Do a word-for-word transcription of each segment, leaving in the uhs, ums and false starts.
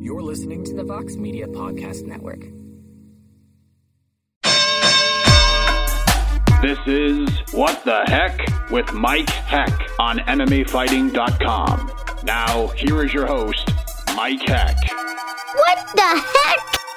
You're listening to the Vox Media Podcast Network. This is What the Heck with Mike Heck on M M A Fighting dot com. Now, here is your host, Mike Heck. What the heck?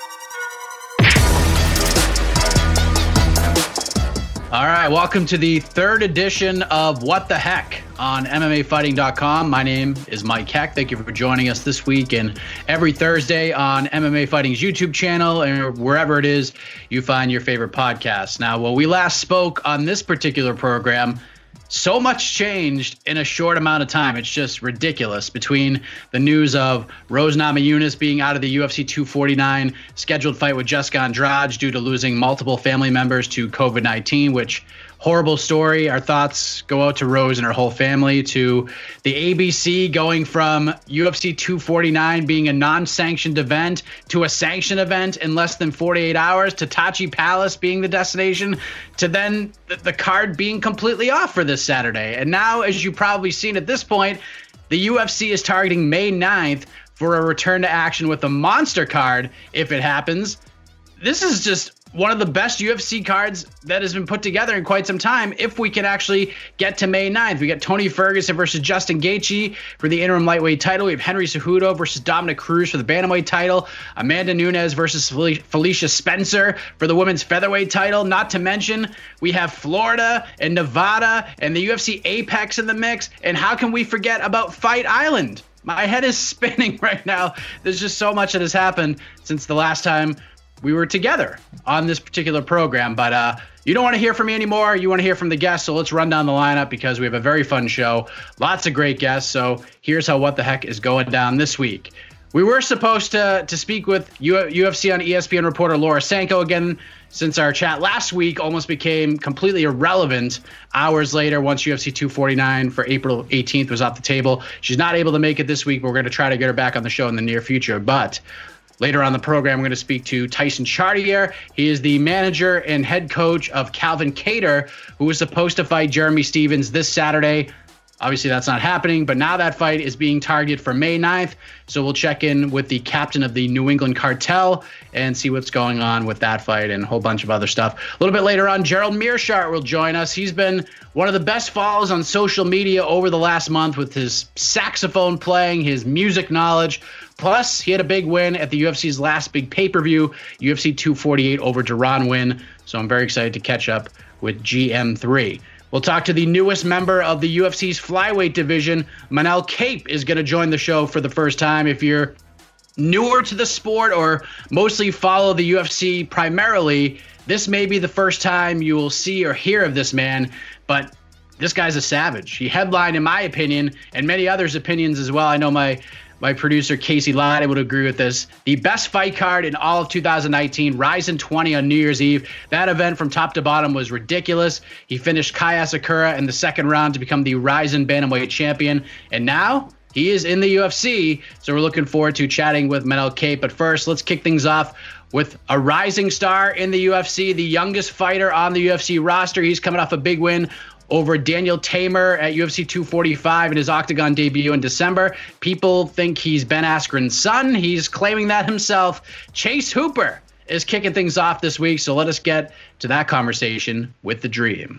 All right, welcome to the third edition of What the Heck on M M A Fighting dot com. My name is Mike Heck. Thank you for joining us this week and every Thursday on M M A Fighting's YouTube channel and wherever it is you find your favorite podcasts. Now, when we last spoke on this particular program, so much changed in a short amount of time. It's just ridiculous. Between the news of Rose Namajunas being out of the U F C two forty-nine scheduled fight with Jessica Andrade due to losing multiple family members to COVID nineteen, which horrible story. Our thoughts go out to Rose and her whole family, to the A B C going from U F C two forty-nine being a non-sanctioned event to a sanctioned event in less than forty-eight hours, to Tachi Palace being the destination, to then the, the card being completely off for this Saturday. And now, as you've probably seen at this point, the U F C is targeting May ninth for a return to action with a monster card if it happens. This is just one of the best U F C cards that has been put together in quite some time if we can actually get to May ninth. We got Tony Ferguson versus Justin Gaethje for the interim lightweight title. We have Henry Cejudo versus Dominic Cruz for the bantamweight title. Amanda Nunes versus Felicia Spencer for the women's featherweight title. Not to mention, we have Florida and Nevada and the U F C Apex in the mix. And how can we forget about Fight Island? My head is spinning right now. There's just so much that has happened since the last time we were together on this particular program. But uh, you don't want to hear from me anymore. You want to hear from the guests. So let's run down the lineup because we have a very fun show. Lots of great guests. So here's how What the Heck is going down this week. We were supposed to to speak with U- UFC on E S P N reporter Laura Sanko again, since our chat last week almost became completely irrelevant hours later once U F C two forty-nine for April eighteenth was off the table. She's not able to make it this week, but we're going to try to get her back on the show in the near future. But later on the program, we're going to speak to Tyson Chartier. He is the manager and head coach of Calvin Kattar, who was supposed to fight Jeremy Stephens this Saturday. Obviously, that's not happening, but now that fight is being targeted for May ninth. So we'll check in with the captain of the New England Cartel and see what's going on with that fight and a whole bunch of other stuff. A little bit later on, Gerald Meerschaert will join us. He's been one of the best follows on social media over the last month with his saxophone playing, his music knowledge. Plus, he had a big win at the U F C's last big pay-per-view, U F C two forty-eight over Deron Winn. So I'm very excited to catch up with G M three. We'll talk to the newest member of the U F C's flyweight division. Manel Kape is going to join the show for the first time. If you're newer to the sport or mostly follow the U F C primarily, this may be the first time you will see or hear of this man, but this guy's a savage. He headlined, in my opinion, and many others' opinions as well. I know my My producer, Casey Lott, would agree with this. The best fight card in all of two thousand nineteen, Rizin twenty on New Year's Eve. That event from top to bottom was ridiculous. He finished Kai Asakura in the second round to become the Rizin bantamweight champion. And now he is in the U F C. So we're looking forward to chatting with Manel Kape. But first, let's kick things off with a rising star in the U F C, the youngest fighter on the U F C roster. He's coming off a big win over Daniel Teymur at U F C two forty-five in his Octagon debut in December. People think he's Ben Askren's son. He's claiming that himself. Chase Hooper is kicking things off this week, so let us get to that conversation with the Dream.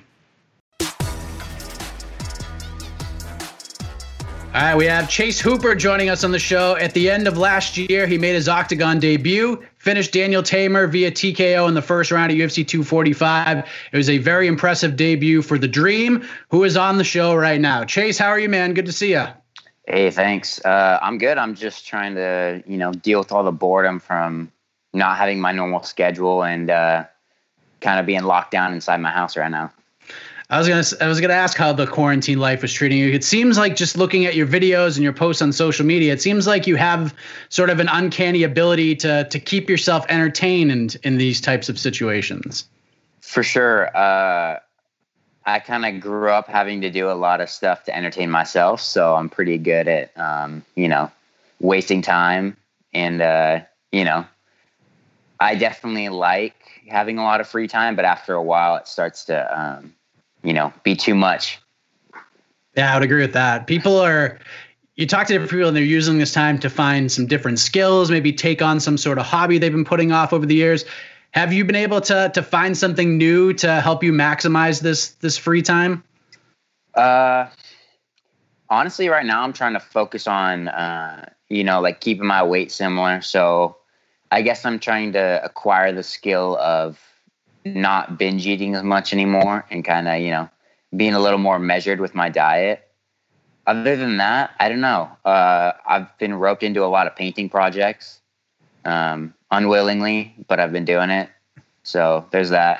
All right, we have Chase Hooper joining us on the show. At the end of last year, he made his Octagon debut, finished Daniel Teymur via T K O in the first round of U F C two forty-five. It was a very impressive debut for the Dream, who is on the show right now. Chase, how are you, man? Good to see you. Hey, thanks. Uh, I'm good. I'm just trying to, you know, deal with all the boredom from not having my normal schedule and uh, kind of being locked down inside my house right now. I was gonna I was gonna ask how the quarantine life was treating you. It seems like, just looking at your videos and your posts on social media, it seems like you have sort of an uncanny ability to to keep yourself entertained in, in these types of situations. For sure. Uh, I kind of grew up having to do a lot of stuff to entertain myself, so I'm pretty good at um, you know, wasting time, and uh, you know, I definitely like having a lot of free time, but after a while, it starts to um, you know, be too much. Yeah, I would agree with that. People are, you talk to different people and they're using this time to find some different skills, maybe take on some sort of hobby they've been putting off over the years. Have you been able to to find something new to help you maximize this this free time? Uh, honestly, right now I'm trying to focus on, uh, you know, like keeping my weight similar. So I guess I'm trying to acquire the skill of not binge eating as much anymore and kind of, you know, being a little more measured with my diet. Other than that, I don't know. Uh, I've been roped into a lot of painting projects, um, unwillingly, but I've been doing it. So there's that.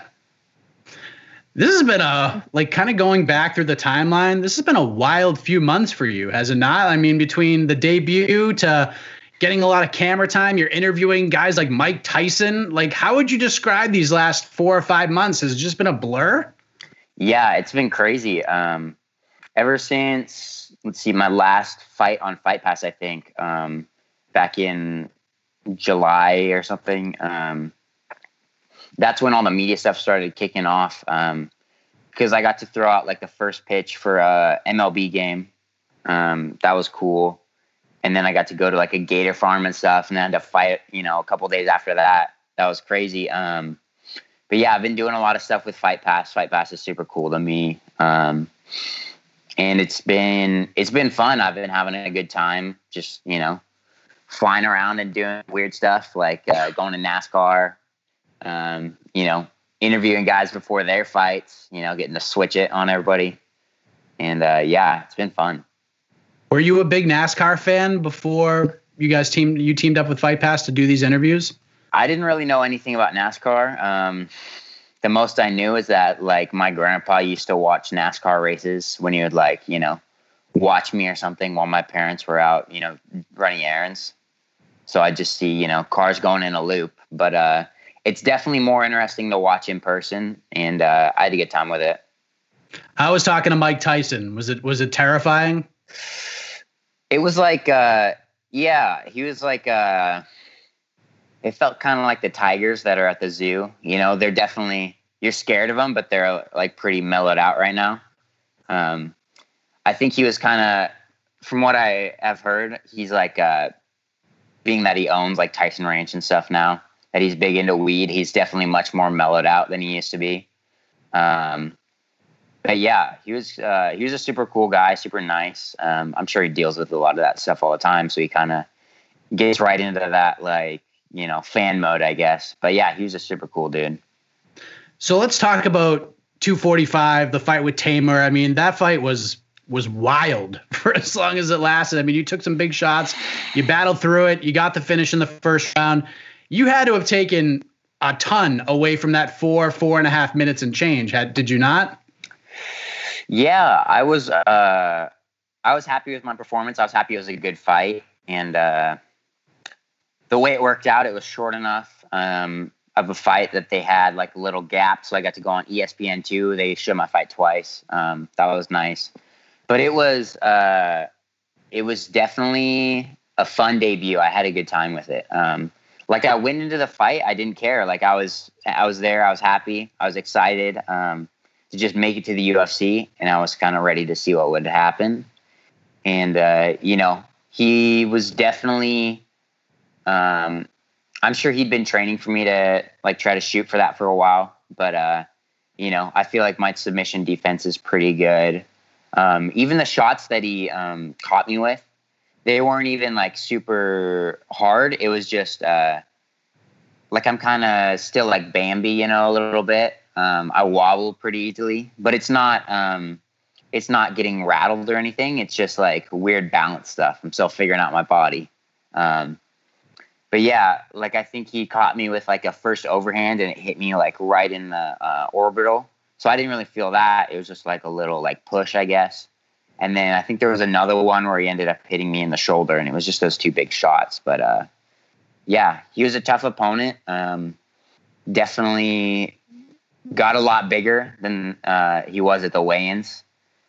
This has been a, like, kind of going back through the timeline, this has been a wild few months for you, has it not? I mean, between the debut to getting a lot of camera time, you're interviewing guys like Mike Tyson. Like, how would you describe these last four or five months? Has it just been a blur? Yeah, it's been crazy. Um, ever since, let's see, my last fight on Fight Pass, I think, um, back in July or something, um, that's when all the media stuff started kicking off. Um, because I got to throw out like the first pitch for a M L B game. Um, that was cool. And then I got to go to like a gator farm and stuff, and then I had to fight, you know, a couple days after that. That was crazy. Um, but yeah, I've been doing a lot of stuff with Fight Pass. Fight Pass is super cool to me. Um, and it's been, it's been fun. I've been having a good time, just, you know, flying around and doing weird stuff like uh, going to NASCAR, um, you know, interviewing guys before their fights, you know, getting to switch it on everybody. And uh, yeah, it's been fun. Were you a big NASCAR fan before you guys teamed, you teamed up with Fight Pass to do these interviews? I didn't really know anything about NASCAR. Um, the most I knew is that like my grandpa used to watch NASCAR races when he would like, you know, watch me or something while my parents were out, you know, running errands. So I just see, you know, cars going in a loop, but uh, it's definitely more interesting to watch in person, and uh, I had a good time with it. I was talking to Mike Tyson. Was it, was it terrifying? It was like, uh, yeah, he was like, uh, it felt kind of like the tigers that are at the zoo. You know, they're definitely, you're scared of them, but they're like pretty mellowed out right now. Um, I think he was kind of, from what I have heard, he's like, uh, being that he owns like Tyson Ranch and stuff now, that he's big into weed, he's definitely much more mellowed out than he used to be. Um, but yeah, he was, uh, he was a super cool guy, super nice. Um, I'm sure he deals with a lot of that stuff all the time. So he kind of gets right into that, like, you know, fan mode, I guess. But yeah, he was a super cool dude. So let's talk about two forty-five, the fight with Tamer. I mean, that fight was was wild for as long as it lasted. I mean, you took some big shots, you battled through it, you got the finish in the first round. You had to have taken a ton away from that four, four and a half minutes and change. Had, did you not? Yeah, I was, uh, I was happy with my performance. I was happy it was a good fight. And, uh, the way it worked out, it was short enough, um, of a fight that they had like a little gap. So I got to go on E S P N two. They showed my fight twice. Um, that was nice, but it was, uh, it was definitely a fun debut. I had a good time with it. Um, like I went into the fight, I didn't care. Like I was, I was there. I was happy. I was excited, um, to just make it to the U F C. And I was kind of ready to see what would happen. And, uh, you know, he was definitely, um, I'm sure he'd been training for me to like try to shoot for that for a while, but, uh, you know, I feel like my submission defense is pretty good. Um, even the shots that he, um, caught me with, they weren't even like super hard. It was just, uh, like, I'm kind of still like Bambi, you know, a little bit. Um, I wobble pretty easily, but it's not, um, it's not getting rattled or anything. It's just like weird balance stuff. I'm still figuring out my body. Um, But yeah, like I think he caught me with like a first overhand and it hit me like right in the uh, orbital. So I didn't really feel that. It was just like a little like push, I guess. And then I think there was another one where he ended up hitting me in the shoulder, and it was just those two big shots. But uh, yeah, he was a tough opponent. Um, definitely got a lot bigger than uh, he was at the weigh-ins.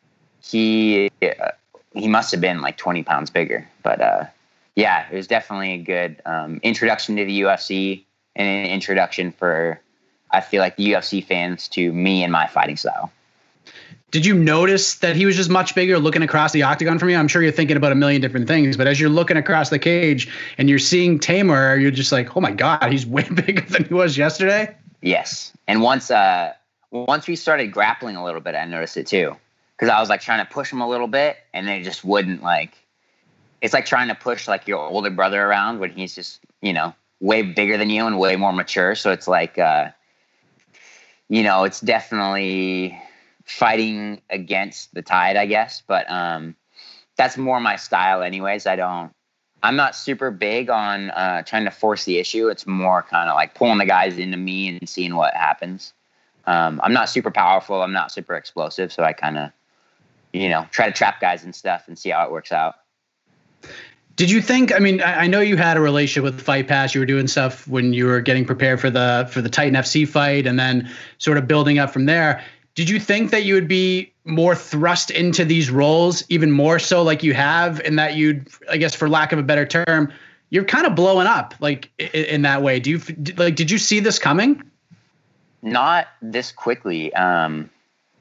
He uh, he must have been like twenty pounds bigger, but. Uh, Yeah, it was definitely a good um, introduction to the U F C and an introduction for, I feel like, the U F C fans to me and my fighting style. did you notice that he was just much bigger looking across the octagon from you? I'm sure you're thinking about a million different things, but as you're looking across the cage and you're seeing Tamor, you're just like, oh my God, he's way bigger than he was yesterday. Yes. And once, uh, once we started grappling a little bit, I noticed it too. Cause I was like trying to push him a little bit and they just wouldn't like, it's like trying to push like your older brother around when he's just, you know, way bigger than you and way more mature. So it's like, uh, you know, it's definitely fighting against the tide, I guess. But um, that's more my style anyways. I don't, I'm not super big on uh, trying to force the issue. It's more kind of like pulling the guys into me and seeing what happens. Um, I'm not super powerful. I'm not super explosive. So I kind of, you know, try to trap guys and stuff and see how it works out. Did you think, I mean, I know you had a relationship with Fight Pass. You were doing stuff when you were getting prepared for the for the Titan F C fight and then sort of building up from there. Did you think that you would be more thrust into these roles, even more so like you have, and that you'd, I guess, for lack of a better term, you're kind of blowing up like in, in that way? Do you like, did you see this coming? Not this quickly. Um,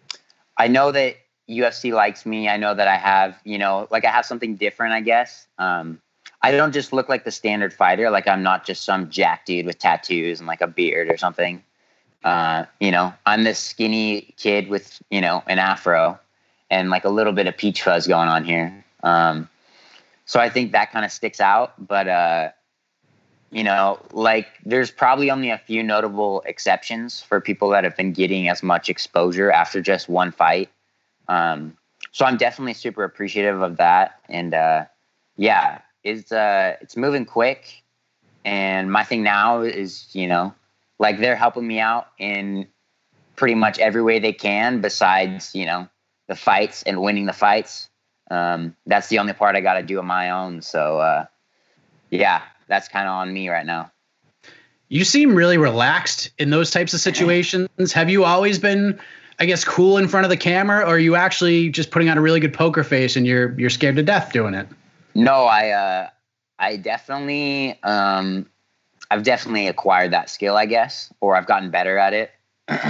I know that U F C likes me. I know that I have, you know, like I have something different, I guess. Um, I don't just look like the standard fighter. Like I'm not just some jack dude with tattoos and like a beard or something. Uh, you know, I'm this skinny kid with, you know, an afro and like a little bit of peach fuzz going on here. Um, so I think that kind of sticks out, but, uh, you know, like there's probably only a few notable exceptions for people that have been getting as much exposure after just one fight. Um, so I'm definitely super appreciative of that. And, uh, yeah, it's, uh, it's moving quick. And my thing now is, you know, like they're helping me out in pretty much every way they can besides, you know, the fights and winning the fights. Um, that's the only part I got to do on my own. So, uh, yeah, that's kind of on me right now. You seem really relaxed in those types of situations. Have you always been, I guess, cool in front of the camera, or are you actually just putting on a really good poker face and you're, you're scared to death doing it? No, I, uh, I definitely, um, I've definitely acquired that skill, I guess, or I've gotten better at it.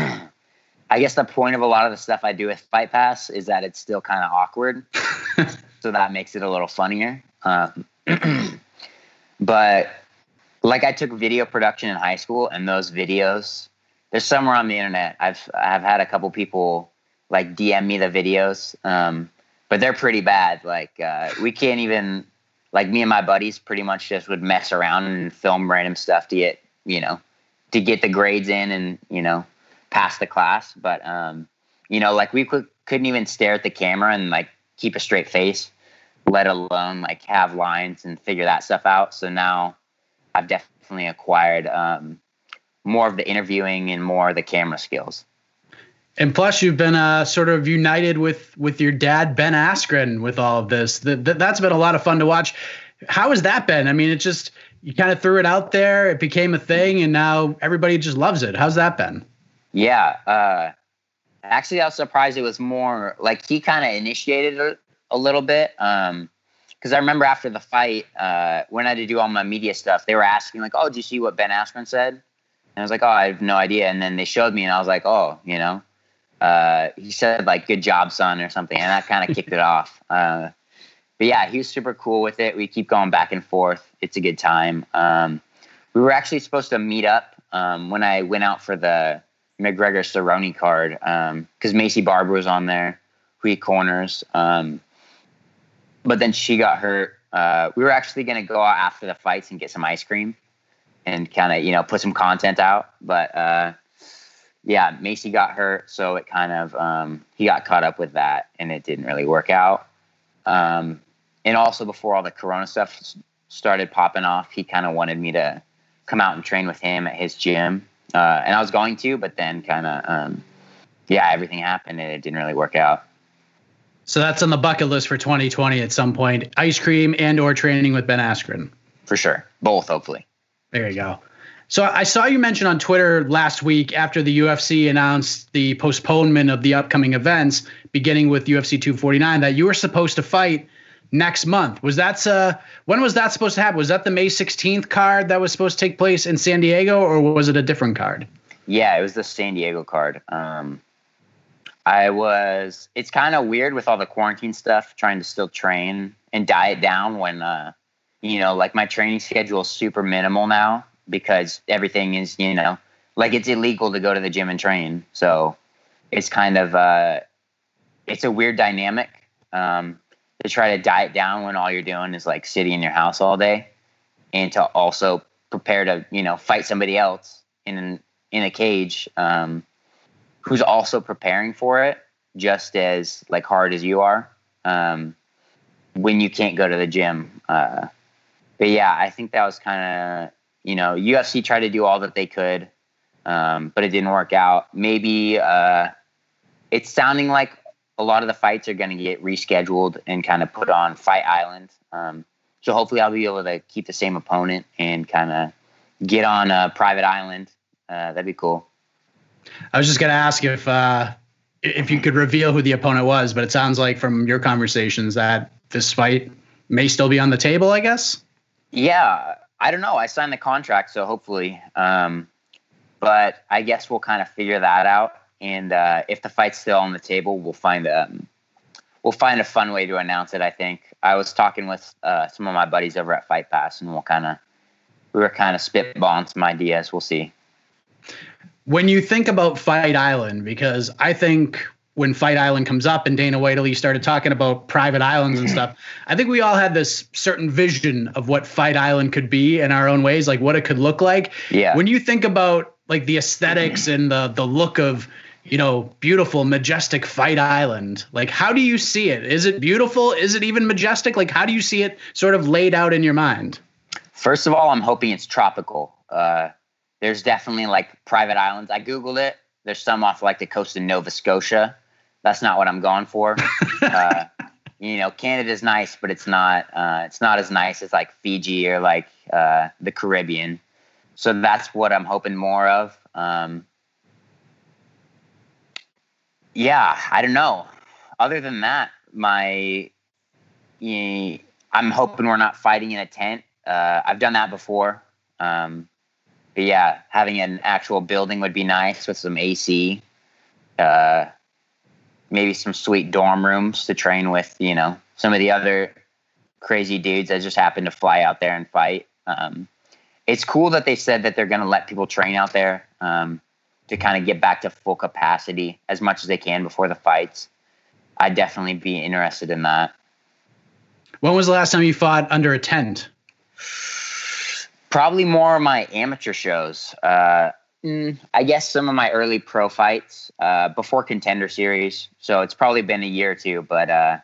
I guess the point of a lot of the stuff I do with Fight Pass is that it's still kind of awkward. So that makes it a little funnier. Um, but like I took video production in high school, and those videos, they're somewhere on the internet. I've, I've had a couple people like D M me the videos. Um, but they're pretty bad. Like, uh, we can't even, like me and my buddies pretty much just would mess around and film random stuff to get, you know, to get the grades in and, you know, pass the class. But, um, you know, like we could, couldn't even stare at the camera and like keep a straight face, let alone like have lines and figure that stuff out. So now I've definitely acquired, um, more of the interviewing and more of the camera skills. And plus, you've been uh, sort of united with with your dad, Ben Askren, with all of this. That, that, that's been a lot of fun to watch. How has that been? I mean, it just, you kind of threw it out there. It became a thing, and now everybody just loves it. How's that been? Yeah. Uh, actually, I was surprised it was more, like, he kind of initiated it a little bit. Um, because I remember after the fight, uh, when I had to do all my media stuff, they were asking, like, oh, did you see what Ben Askren said? And I was like, oh, I have no idea. And then they showed me, and I was like, oh, you know. Uh, he said like, good job, son, or something. And that kind of kicked it off. Uh, but yeah, he was super cool with it. We keep going back and forth. It's a good time. Um, we were actually supposed to meet up, um, when I went out for the McGregor Cerrone card. Um, cause Macy Barber was on there, who he corners. Um, but then she got hurt. Uh, we were actually going to go out after the fights and get some ice cream and kind of, you know, put some content out. But, uh, yeah, Macy got hurt, so it kind of, um, he got caught up with that, and it didn't really work out. Um, and also before all the Corona stuff started popping off, he kind of wanted me to come out and train with him at his gym. Uh, and I was going to, but then kind of, um, yeah, everything happened, and it didn't really work out. So that's on the bucket list for twenty twenty at some point, ice cream and or training with Ben Askren. For sure. Both, hopefully. There you go. So I saw you mention on Twitter last week after the U F C announced the postponement of the upcoming events, beginning with U F C two forty-nine, that you were supposed to fight next month. Was that uh, when was that supposed to happen? Was that the May sixteenth card that was supposed to take place in San Diego, or was it a different card? Yeah, it was the San Diego card. Um, I was, it's kind of weird with all the quarantine stuff, trying to still train and diet down when, uh, you know, like my training schedule is super minimal now because everything is, you know, like it's illegal to go to the gym and train. So it's kind of, uh, it's a weird dynamic um, to try to diet down when all you're doing is like sitting in your house all day, and to also prepare to, you know, fight somebody else in an, in a cage um, who's also preparing for it just as like hard as you are um, when you can't go to the gym. Uh, but yeah, I think that was kind of, you know, U F C tried to do all that they could, um, but it didn't work out. Maybe uh, it's sounding like a lot of the fights are going to get rescheduled and kind of put on Fight Island. Um, so hopefully I'll be able to keep the same opponent and kind of get on a private island. Uh, that'd be cool. I was just going to ask if uh, if you could reveal who the opponent was, but it sounds like from your conversations that this fight may still be on the table, I guess. Yeah, I don't know. I signed the contract, so hopefully. Um, but I guess we'll kind of figure that out. And uh, if the fight's still on the table, we'll find um, we'll find a fun way to announce it. I think I was talking with uh, some of my buddies over at Fight Pass, and we'll kind of we were kind of spitballing some ideas. We'll see. When you think about Fight Island, because I think when Fight Island comes up and Dana White started talking about private islands and stuff, I think we all had this certain vision of what Fight Island could be in our own ways, like what it could look like. Yeah. When you think about like the aesthetics and the the look of, you know, beautiful, majestic Fight Island, like how do you see it? Is it beautiful? Is it even majestic? Like how do you see it sort of laid out in your mind? First of all, I'm hoping it's tropical. Uh, there's definitely like private islands. I Googled it. There's some off like the coast of Nova Scotia. That's not what I'm going for. uh, you know, Canada's nice, but it's not, uh, it's not as nice as like Fiji or like uh, the Caribbean. So that's what I'm hoping more of. Um, yeah, I don't know. Other than that, my, you know, I'm hoping we're not fighting in a tent. Uh, I've done that before. Um, but yeah, having an actual building would be nice with some A C, uh, maybe some sweet dorm rooms to train with, you know, some of the other crazy dudes that just happen to fly out there and fight. Um, it's cool that they said that they're going to let people train out there um, to kind of get back to full capacity as much as they can before the fights. I'd definitely be interested in that. When was the last time you fought under a tent? Probably more of my amateur shows. Uh, mm, I guess some of my early pro fights uh, before Contender Series. So it's probably been a year or two. But uh,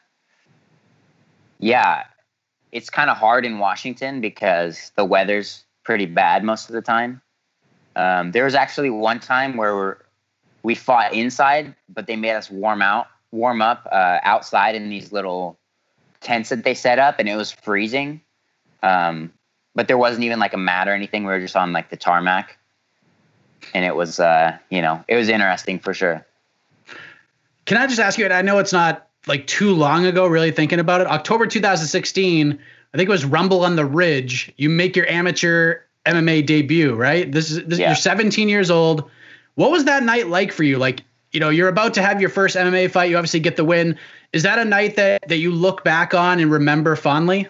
yeah, it's kind of hard in Washington because the weather's pretty bad most of the time. Um, there was actually one time where we're, we fought inside, but they made us warm out, warm up uh, outside in these little tents that they set up, and it was freezing. Um, but there wasn't even like a mat or anything. We were just on like the tarmac, and it was, uh, you know, it was interesting for sure. Can I just ask you, and I know it's not like too long ago, really thinking about it, October two thousand sixteen, I think it was Rumble on the Ridge. You make your amateur M M A debut, right? This is, this, yeah. You're seventeen years old. What was that night like for you? Like, you know, you're about to have your first M M A fight. You obviously get the win. Is that a night that, that you look back on and remember fondly?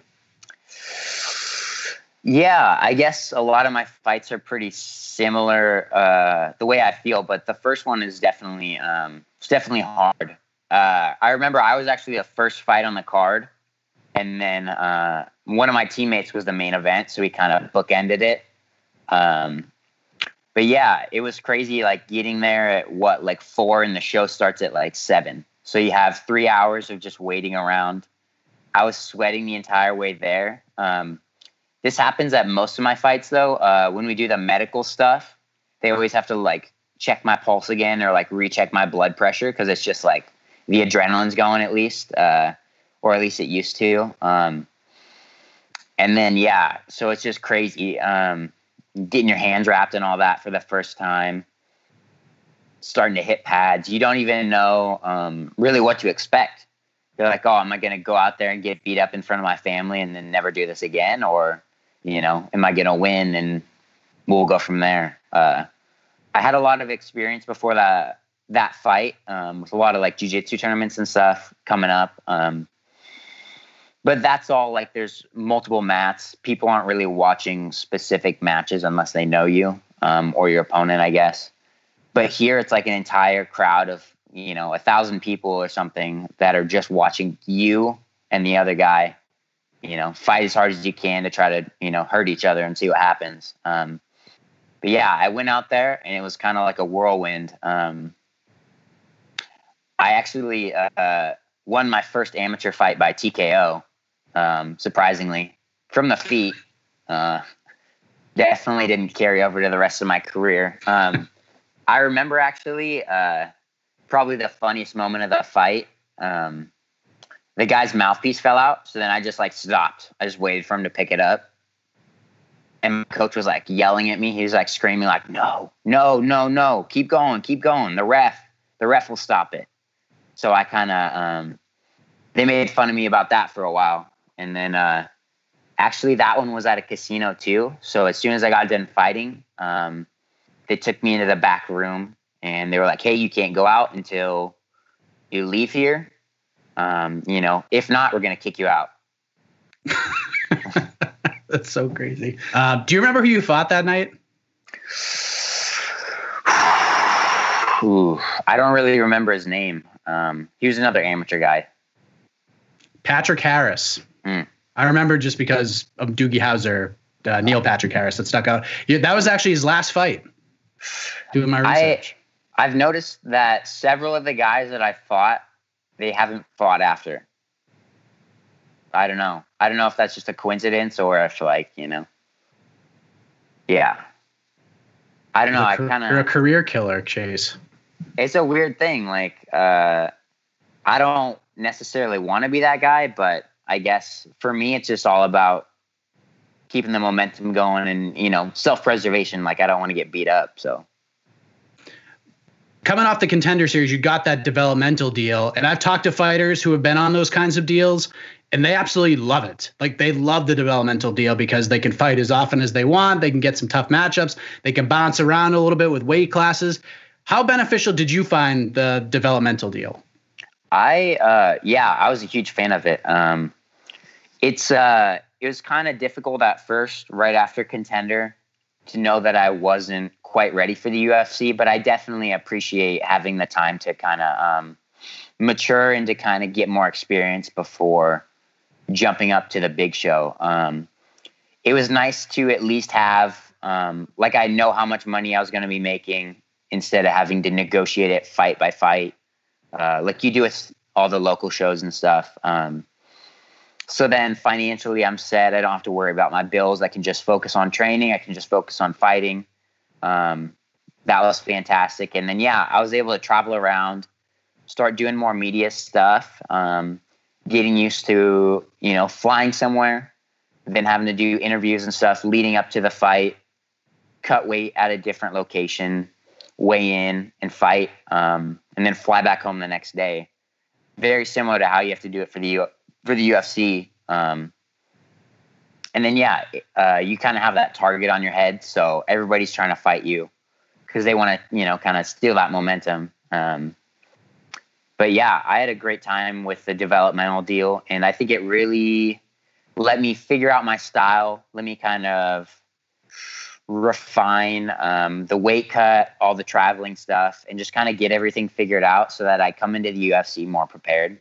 Yeah, I guess a lot of my fights are pretty similar, uh, the way I feel, but the first one is definitely, um, it's definitely hard. Uh, I remember I was actually the first fight on the card, and then uh, one of my teammates was the main event, so we kind of bookended it. Um, but yeah, it was crazy, like getting there at what, like four, and the show starts at like seven. So you have three hours of just waiting around. I was sweating the entire way there. Um, This happens at most of my fights, though. Uh, when we do the medical stuff, they always have to like check my pulse again or like recheck my blood pressure because it's just like the adrenaline's going at least, uh, or at least it used to. Um, and then yeah, so it's just crazy um, getting your hands wrapped and all that for the first time. Starting to hit pads, you don't even know um, really what to expect. You're like, oh, am I going to go out there and get beat up in front of my family and then never do this again, or you know, am I going to win and we'll go from there? Uh, I had a lot of experience before the, that fight um, with a lot of like jiu-jitsu tournaments and stuff coming up. Um, but that's all like there's multiple mats. People aren't really watching specific matches unless they know you um, or your opponent, I guess. But here it's like an entire crowd of, you know, a thousand people or something that are just watching you and the other guy, you know, fight as hard as you can to try to, you know, hurt each other and see what happens. Um, but yeah, I went out there and it was kind of like a whirlwind. Um, I actually uh, won my first amateur fight by T K O, um, surprisingly, from the feet. Uh, definitely didn't carry over to the rest of my career. Um, I remember actually uh, probably the funniest moment of the fight. Um, the guy's mouthpiece fell out. So then I just like stopped. I just waited for him to pick it up. And my coach was like yelling at me. He was like screaming like, no, no, no, no, keep going, keep going. The ref, the ref will stop it. So I kind of, um, they made fun of me about that for a while. And then uh, actually that one was at a casino too. So as soon as I got done fighting, um, they took me into the back room and they were like, hey, you can't go out until you leave here. Um, you know, if not, we're going to kick you out. That's so crazy. Uh, do you remember who you fought that night? Ooh, I don't really remember his name. Um, he was another amateur guy. Patrick Harris. Mm. I remember just because of Doogie Howser, uh, Neil Patrick Harris that stuck out. Yeah, that was actually his last fight. Doing my research. I, I've noticed that several of the guys that I fought, they haven't fought after. I don't know. I don't know if that's just a coincidence or if, like, you know. Yeah. I don't know. I kind of. You're a career killer, Chase. It's a weird thing. Like, uh, I don't necessarily want to be that guy, but I guess for me, it's just all about keeping the momentum going and, you know, self-preservation. Like, I don't want to get beat up. So. Coming off the Contender Series, you got that developmental deal. And I've talked to fighters who have been on those kinds of deals, and they absolutely love it. Like, they love the developmental deal because they can fight as often as they want. They can get some tough matchups. They can bounce around a little bit with weight classes. How beneficial did you find the developmental deal? I, uh, yeah, I was a huge fan of it. Um, it's, uh, it was kind of difficult at first, right after Contender, to know that I wasn't quite ready for the U F C, but I definitely appreciate having the time to kind of um, mature and to kind of get more experience before jumping up to the big show. Um, it was nice to at least have, um, like, I know how much money I was going to be making instead of having to negotiate it fight by fight, uh, like you do with all the local shows and stuff. Um, so then financially I'm set. I don't have to worry about my bills. I can just focus on training. I can just focus on fighting. Um, that was fantastic. And then, yeah, I was able to travel around, start doing more media stuff, um, getting used to, you know, flying somewhere, then having to do interviews and stuff leading up to the fight, cut weight at a different location, weigh in and fight, um, and then fly back home the next day. Very similar to how you have to do it for the U- for the U F C. Um, And then, yeah, uh, you kind of have that target on your head. So everybody's trying to fight you because they want to, you know, kind of steal that momentum. Um, but yeah, I had a great time with the developmental deal. And I think it really let me figure out my style. Let me kind of refine um, the weight cut, all the traveling stuff, and just kind of get everything figured out so that I come into the U F C more prepared.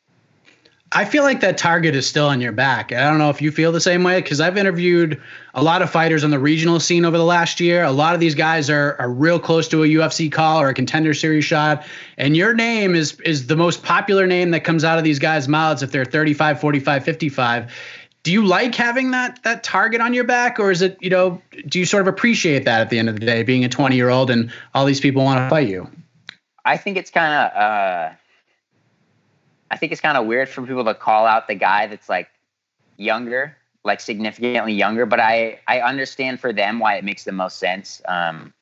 I feel like that target is still on your back. I don't know if you feel the same way, because I've interviewed a lot of fighters on the regional scene over the last year. A lot of these guys are are real close to a U F C call or a Contender Series shot. And your name is is the most popular name that comes out of these guys' mouths if they're thirty-five, forty-five, fifty-five. Do you like having that that target on your back, or is it, you know, do you sort of appreciate that at the end of the day, being a twenty-year-old and all these people want to fight you? I think it's kind of uh I think it's kind of weird for people to call out the guy that's like younger, like significantly younger, but I, I understand for them why it makes the most sense. Um,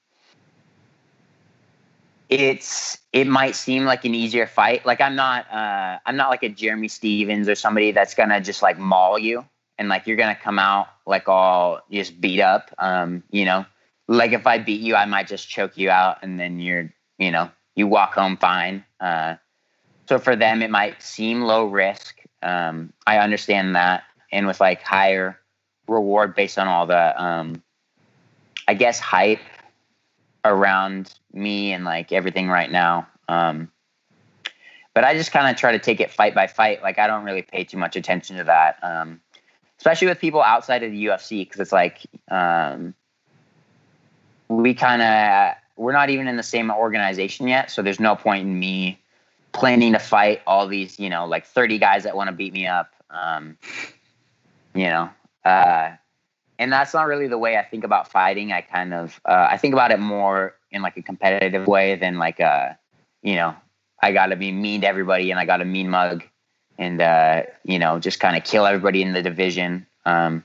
it's, it might seem like an easier fight. Like I'm not, uh, I'm not like a Jeremy Stevens or somebody that's going to just like maul you and like, you're going to come out like all just beat up. Um, you know, like if I beat you, I might just choke you out and then you're, you know, you walk home fine. Uh, so for them, it might seem low risk. Um, I understand that. And with like higher reward based on all the, um, I guess, hype around me and like everything right now. Um, but I just kind of try to take it fight by fight. Like I don't really pay too much attention to that. Um, especially with people outside of the U F C. Cause it's like, um, we kind of, we're not even in the same organization yet. So there's no point in me planning to fight all these, you know, like thirty guys that want to beat me up. Um, you know, uh, and that's not really the way I think about fighting. I kind of, uh, I think about it more in like a competitive way than like, a, you know, I got to be mean to everybody and I got to mean mug and, uh, you know, just kind of kill everybody in the division. Um,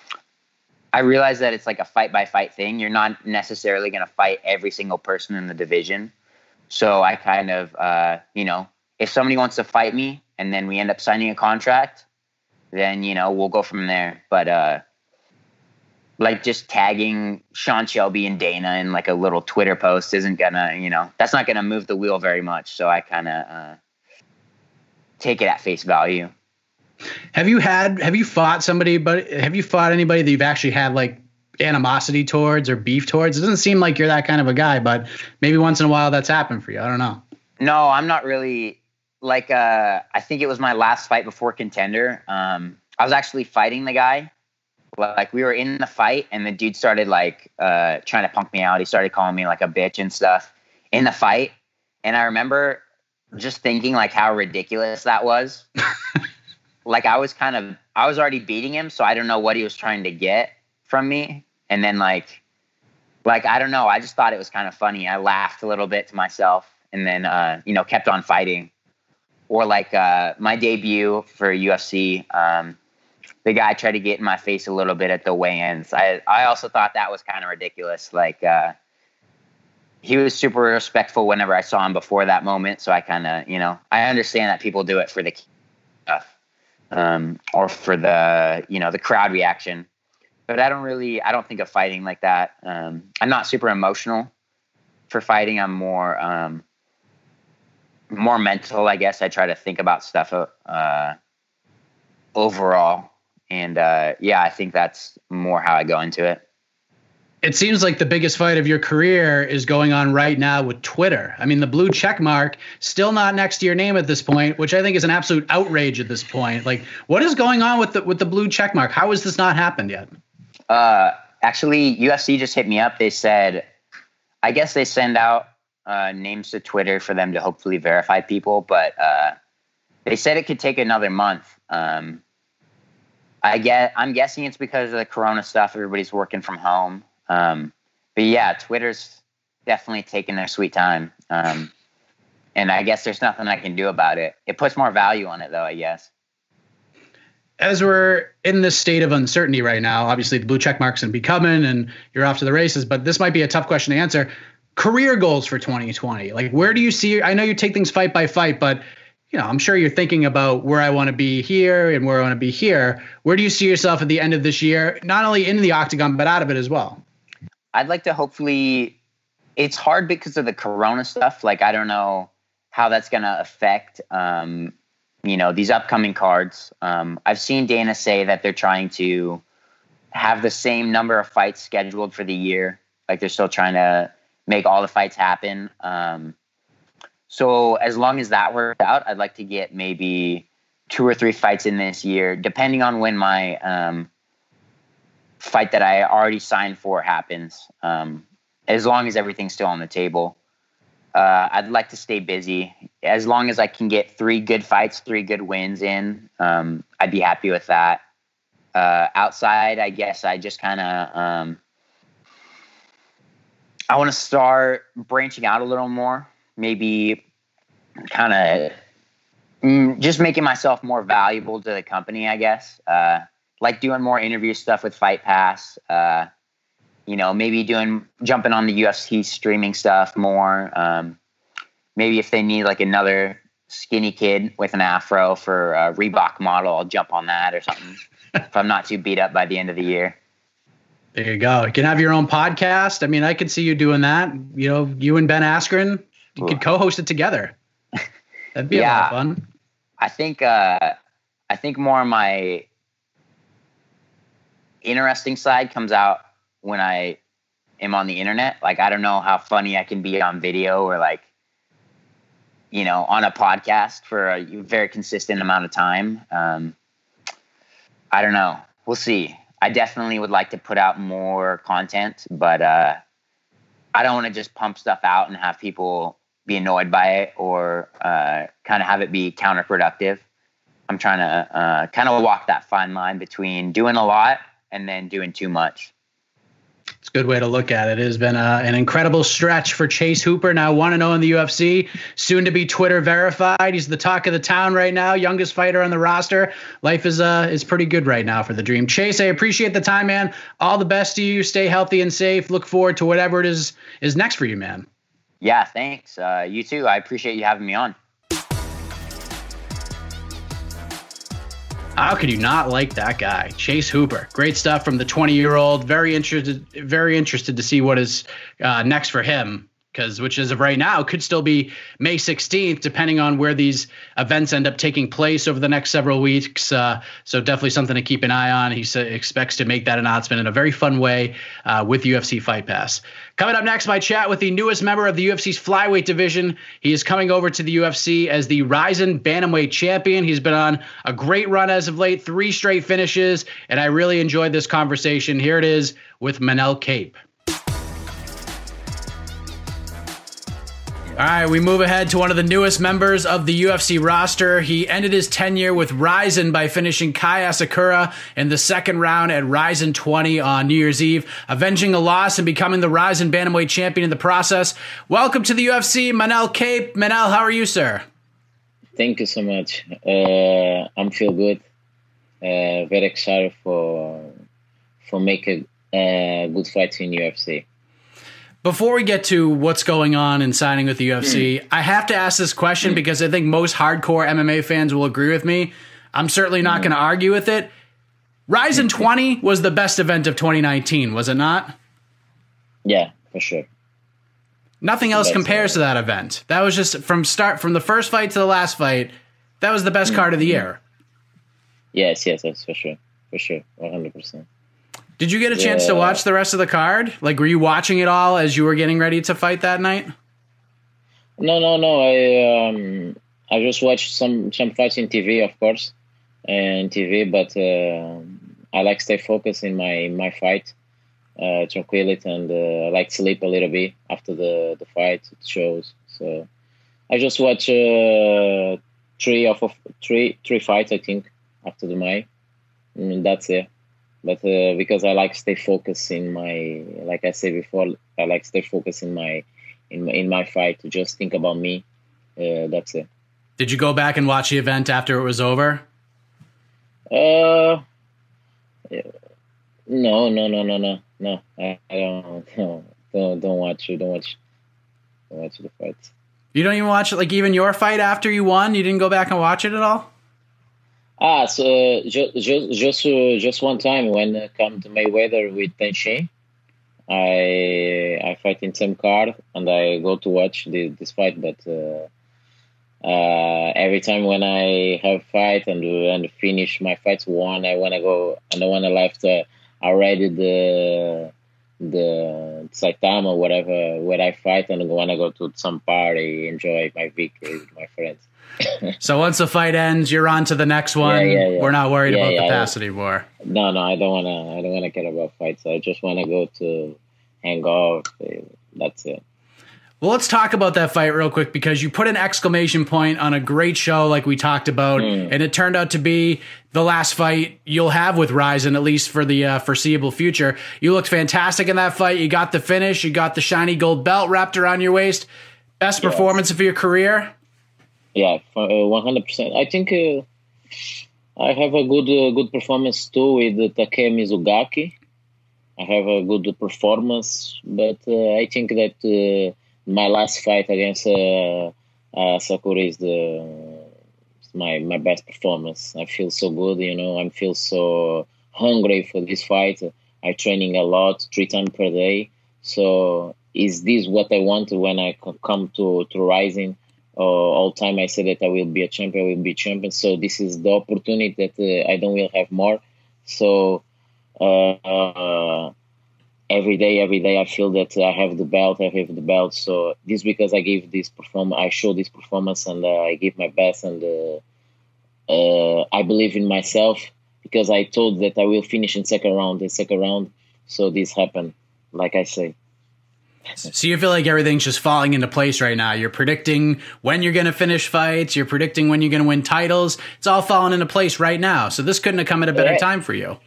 I realize that it's like a fight by fight thing. You're not necessarily going to fight every single person in the division. So I kind of, uh, you know, if somebody wants to fight me and then we end up signing a contract, then, you know, we'll go from there. But, uh, like just tagging Sean Shelby and Dana in like a little Twitter post isn't gonna, you know, that's not gonna move the wheel very much. So I kind of uh, take it at face value. Have you had, have you fought somebody, but have you fought anybody that you've actually had like animosity towards or beef towards? It doesn't seem like you're that kind of a guy, but maybe once in a while that's happened for you. I don't know. No, I'm not really like, uh, I think it was my last fight before Contender. Um, I was actually fighting the guy. Like we were in the fight and the dude started like uh, trying to punk me out. He started calling me like a bitch and stuff in the fight. And I remember just thinking like how ridiculous that was. Like I was kind of, I was already beating him. So I don't know what he was trying to get from me. And then like, like, I don't know. I just thought it was kind of funny. I laughed a little bit to myself and then, uh, you know, kept on fighting. Or like uh, my debut for U F C, um, the guy tried to get in my face a little bit at the weigh-ins. I, I also thought that was kind of ridiculous. Like, uh, he was super respectful whenever I saw him before that moment. So I kind of, you know, I understand that people do it for the stuff, um, or for the, you know, the crowd reaction. But I don't really, I don't think of fighting like that. Um, I'm not super emotional for fighting. I'm more, um, more mental, I guess. I try to think about stuff, uh, overall. And, uh, yeah, I think that's more how I go into it. It seems like the biggest fight of your career is going on right now with Twitter. I mean, the blue check mark still not next to your name at this point, which I think is an absolute outrage at this point. Like, what is going on with the, with the blue check mark? How has this not happened yet? Uh, actually, U F C just hit me up. They said, I guess they send out, uh, names to Twitter for them to hopefully verify people. But, uh, they said it could take another month. Um, I get, I'm guessing it's because of the Corona stuff. Everybody's working from home. Um, but yeah, Twitter's definitely taking their sweet time. Um, and I guess there's nothing I can do about it. It puts more value on it though, I guess. As we're in this state of uncertainty right now, obviously the blue check mark's going to be coming and you're off to the races, but this might be a tough question to answer. Career goals for twenty twenty. Like, where do you see, I know you take things fight by fight, but you know, I'm sure you're thinking about where I want to be here and where I want to be here. Where do you see yourself at the end of this year, not only in the octagon, but out of it as well? I'd like to hopefully, it's hard because of the Corona stuff. Like, I don't know how that's going to affect, um, you know, these upcoming cards. Um, I've seen Dana say that they're trying to have the same number of fights scheduled for the year. Like, they're still trying to make all the fights happen. Um, So as long as that works out, I'd like to get maybe two or three fights in this year, depending on when my um, fight that I already signed for happens. Um, as long as everything's still on the table, uh, I'd like to stay busy. As long as I can get three good fights, three good wins in, um, I'd be happy with that. Uh, outside, I guess I just kind of um, I want to start branching out a little more. Maybe kind of mm, just making myself more valuable to the company, I guess. Uh, like doing more interview stuff with Fight Pass. Uh, you know, maybe doing jumping on the U F C streaming stuff more. Um, maybe if they need like another skinny kid with an afro for a Reebok model, I'll jump on that or something. If I'm not too beat up by the end of the year. There you go. You can have your own podcast. I mean, I could see you doing that. You know, you and Ben Askren. you could co-host it together. That'd be yeah, a lot of fun. I think uh, I think more of my interesting side comes out when I am on the internet. Like, I don't know how funny I can be on video or like, you know, on a podcast for a very consistent amount of time. Um, I don't know. We'll see. I definitely would like to put out more content, but uh, I don't want to just pump stuff out and have people be annoyed by it or uh, kind of have it be counterproductive. I'm trying to uh, kind of walk that fine line between doing a lot and then doing too much. It's a good way to look at it. It has been a, an incredible stretch for Chase Hooper, now one and oh in the U F C, soon to be Twitter verified. He's the talk of the town right now, youngest fighter on the roster. Life is uh is pretty good right now for the Dream. Chase, I appreciate the time, man. All the best to you. Stay healthy and safe. Look forward to whatever it is is next for you, man. Yeah, thanks. Uh, you too. I appreciate you having me on. How could you not like that guy, Chase Hooper? Great stuff from the twenty-year-old. Very interested, very interested to see what is uh, next for him, because which as of right now could still be May sixteenth, depending on where these events end up taking place over the next several weeks. Uh, so definitely something to keep an eye on. He uh, expects to make that announcement in a very fun way uh, with U F C Fight Pass. Coming up next, my chat with the newest member of the U F C's flyweight division. He is coming over to the U F C as the Rizin Bantamweight champion. He's been on a great run as of late, three straight finishes, and I really enjoyed this conversation. Here it is with Manel Kape. All right, we move ahead to one of the newest members of the U F C roster. He ended his tenure with Rizin by finishing Kai Asakura in the second round at Rizin twenty on New Year's Eve, avenging a loss and becoming the Rizin Bantamweight champion in the process. Welcome to the U F C, Manel Kape. Manel, how are you, sir? Thank you so much. Uh, I'm feel good. Uh, very excited for for making uh, good fights in U F C. Before we get to what's going on in signing with the U F C, mm. I have to ask this question mm. because I think most hardcore M M A fans will agree with me. I'm certainly not mm. going to argue with it. Rizin twenty was the best event of twenty nineteen, was it not? Yeah, for sure. Nothing else compares to that event. That was just from start, from the first fight to the last fight, that was the best mm. card of the year. Yes, yes, that's for sure. For sure, one hundred percent. Did you get a chance yeah. to watch the rest of the card? Like, were you watching it all as you were getting ready to fight that night? No, no, no. I um, I just watched some, some fights in T V, of course, and T V. But uh, I like stay focused in my my fight, uh, tranquility, and uh, I like sleep a little bit after the the fight shows. So I just watch uh, three of three three fights, I think, after the May, and that's it. But uh, because I like stay focused in my, like I said before, I like stay focused in my, in my, in my fight to just think about me. Uh, that's it. Did you go back and watch the event after it was over? Uh, no, no, no, no, no, no. I, I don't, no, don't, don't watch it. Don't watch, don't watch the fights. You don't even watch it, like even your fight after you won? You didn't go back and watch it at all? Ah, so just just just, uh, just one time when it come to Mayweather with Tenshin, I I fight in same card and I go to watch the, this fight. But uh, uh, every time when I have fight and and finish my fights one, I wanna go and I wanna left uh, already the the Saitama or whatever where I fight and I wanna go to some party, enjoy my victory with my friends. So once the fight ends, you're on to the next one. Yeah, yeah, yeah. We're not worried yeah, about yeah, the past anymore. No, no, I don't wanna. I don't wanna care about fights. I just wanna go to hang out. That's it. Well, let's talk about that fight real quick because you put an exclamation point on a great show like we talked about, mm. and it turned out to be the last fight you'll have with Rizin, at least for the uh, foreseeable future. You looked fantastic in that fight. You got the finish. You got the shiny gold belt wrapped around your waist. Best yes. performance of your career? Yeah, one hundred percent. I think uh, I have a good uh, good performance too with Takeo Mizugaki. I have a good performance, but uh, I think that uh, my last fight against uh, uh, Sakura is the my my best performance. I feel so good, you know. I feel so hungry for this fight. I'm training a lot, three times per day. So is this what I want when I come to to Rising? Uh, all time I say that I will be a champion, I will be a champion. So this is the opportunity that uh, I don't will have more. So uh, uh, every day, every day I feel that I have the belt, I have the belt. So this because I give this performance, I show this performance, and uh, I give my best, and uh, uh, I believe in myself because I told that I will finish in second round, the second round. So this happened, like I say. So you feel like everything's just falling into place right now. You're predicting when you're going to finish fights. You're predicting when you're going to win titles. It's all falling into place right now. So this couldn't have come at a better yeah. time for you.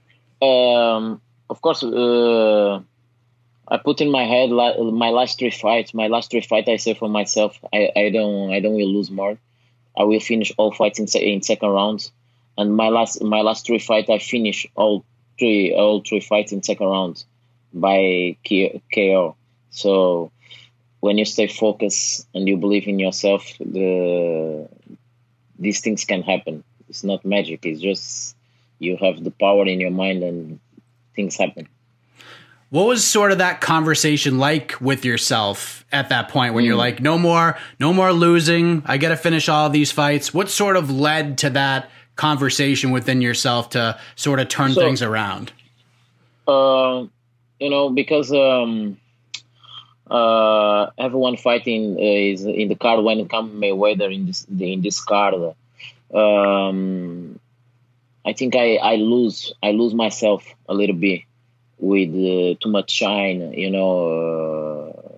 Um, of course, uh, I put in my head my last three fights. My last three fights, I say for myself, I, I don't, I don't will lose more. I will finish all fights in in second rounds. And my last, my last three fights, I finish all three, all three fights in second rounds by K O. So when you stay focused and you believe in yourself, the these things can happen. It's not magic. It's just you have the power in your mind and things happen. What was sort of that conversation like with yourself at that point when mm. you're like, no more, no more losing. I got to finish all of these fights. What sort of led to that conversation within yourself to sort of turn so, things around? Uh, you know, because um, Uh, everyone fighting uh, is in the card when it comes Mayweather in this in this card. Um, I think I, I lose I lose myself a little bit with uh, too much shine. You know, uh,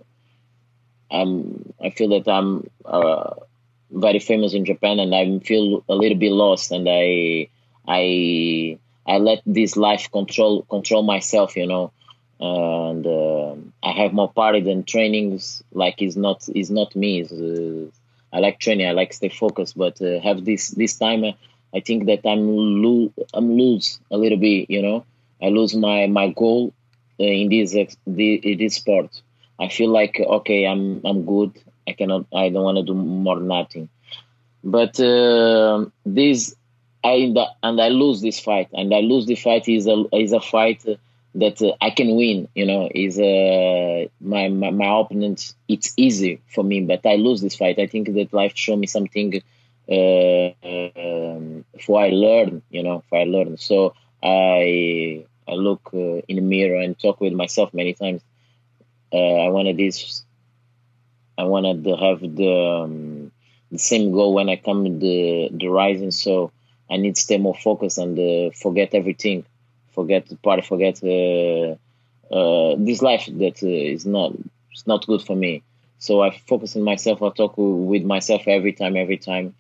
I'm I feel that I'm uh, very famous in Japan, and I feel a little bit lost, and I I I let this life control control myself. You know. And uh, I have more party than trainings. Like it's not, it's not me. It's, uh, I like training. I like stay focused. But uh, have this this time, uh, I think that I'm lo- I'm lose a little bit. You know, I lose my my goal uh, in this ex- the, in this sport. I feel like okay, I'm I'm good. I cannot. I don't want to do more nothing. But uh, this, I and I lose this fight, and I lose the fight is a is a fight. Uh, that uh, I can win, you know, is uh, my, my my opponent. It's easy for me, but I lose this fight. I think that life showed me something uh, um, for I learn, you know, for I learn. So I I look uh, in the mirror and talk with myself many times. Uh, I wanted this. I wanted to have the um, the same goal when I come to the the Rising. So I need to stay more focused and uh, forget everything. Forget the party, forget uh, uh, this life that uh, is not it's not good for me. So I focus on myself. I talk with myself every time, every time,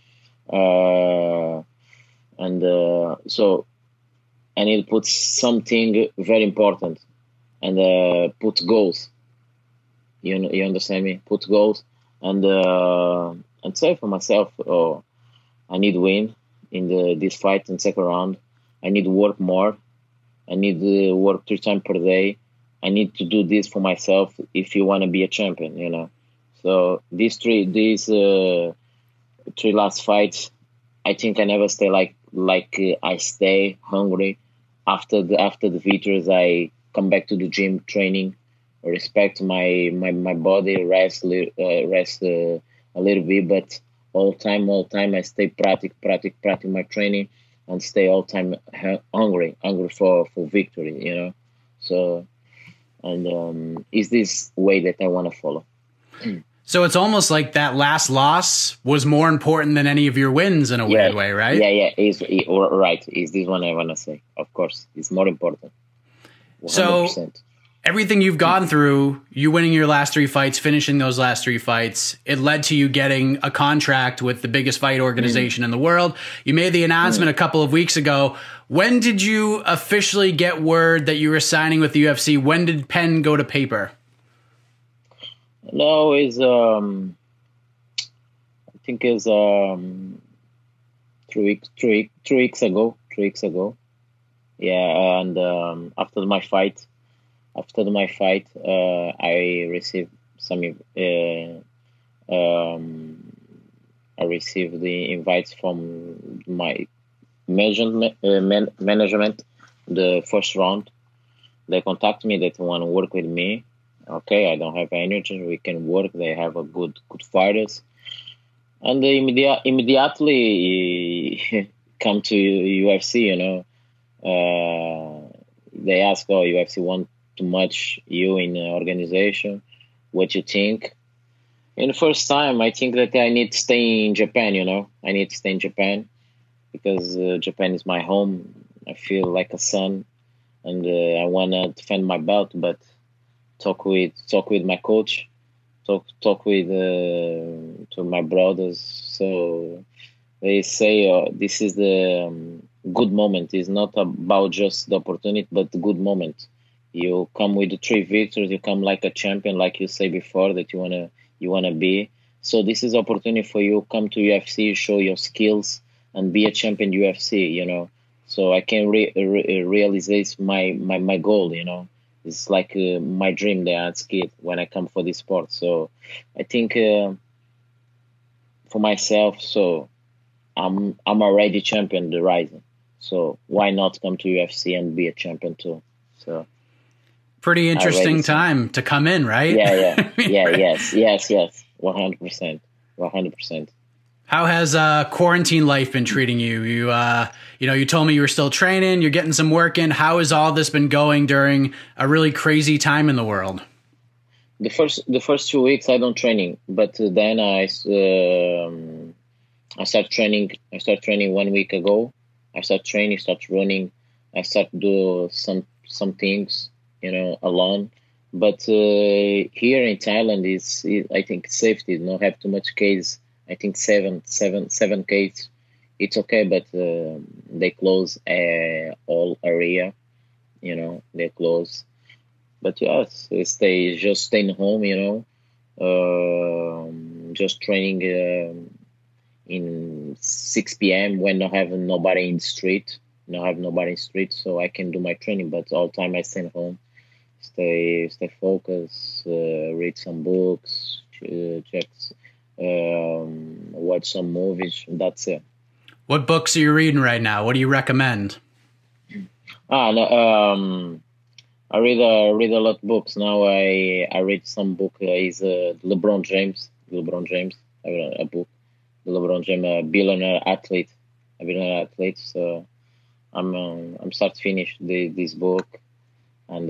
uh, and uh, so I need to put something very important and uh, put goals. You know, you understand me? Put goals and uh, and say for myself, oh, I need to win in the this fight in second round. I need to work more. I need to work three times per day. I need to do this for myself if you want to be a champion, you know. So these three, these uh, three last fights, I think I never stay like like uh, I stay hungry. After the after the victories, I come back to the gym training, respect my my, my body, rest uh, rest uh, a little bit, but all time, all time I stay practice, practice, practice my training. And stay all time hungry, hungry for, for victory, you know. So, and um, is this way that I want to follow? So it's almost like that last loss was more important than any of your wins in a yeah, weird way, right? Yeah, yeah, is right. Is this one I want to say? Of course, it's more important. one hundred percent. So everything you've gone through, you winning your last three fights, finishing those last three fights, it led to you getting a contract with the biggest fight organization mm. in the world. You made the announcement mm. a couple of weeks ago. When did you officially get word that you were signing with the U F C? When did pen go to paper? No, it's um, I think it's um, three weeks, three three weeks ago, three weeks ago. Yeah, and um, after my fight. After my fight, uh, I received some. Uh, um, I received the invites from my management. Uh, man, management, the first round, they contact me. They want to work with me. okay, I don't have energy. We can work. They have a good good fighters, and they immediate, immediately come to U F C. You know, uh, they ask, "Oh, U F C want too much you in the organization? What you think?" In the first time, I think that I need to stay in Japan, you know. I need to stay in Japan because uh, Japan is my home. I feel like a son, and uh, I want to defend my belt, but talk with talk with my coach, talk talk with uh, to my brothers. So they say uh, this is the um, good moment. It's not about just the opportunity, but the good moment. You come with the three victories. You come like a champion, like you say before that you wanna you wanna be. So this is opportunity for you. Come to U F C, show your skills, and be a champion U F C. You know, so I can re- re- realize my, my my goal. You know, it's like uh, my dream there as kid when I come for this sport. So I think uh, for myself, so I'm I'm already champion the Rising. So why not come to U F C and be a champion too? So. Pretty interesting time to come in, right? Yeah, yeah, yeah, yes, yes, yes, one hundred percent, one hundred percent. How has uh, quarantine life been treating you? You, uh, you know, you told me you were still training, you're getting some work in. How has all this been going during a really crazy time in the world? The first, the first two weeks I don't training, but then I, um, I start training. I start training one week ago. I start training, start running. I start do some some things. You know, alone. But uh, here in Thailand, is I think safety. Not have too much case. I think seven, seven, seven case. It's okay, but uh, they close uh, all area. You know, they close. But yes, we stay just staying home. You know, uh, just training uh, in six p.m. when not have nobody in the street. Not have nobody in the street, so I can do my training. But all time I stay home. Stay, stay focused. Uh, read some books. Uh, check, um, watch some movies. That's it. What books are you reading right now? What do you recommend? Ah, no, um, I read uh, read a lot of books now. I I read some book. Uh, is uh, LeBron James. LeBron James. I read a book. LeBron James, a billionaire athlete. A billionaire athlete. So I'm um, I'm start to finish the, this book. And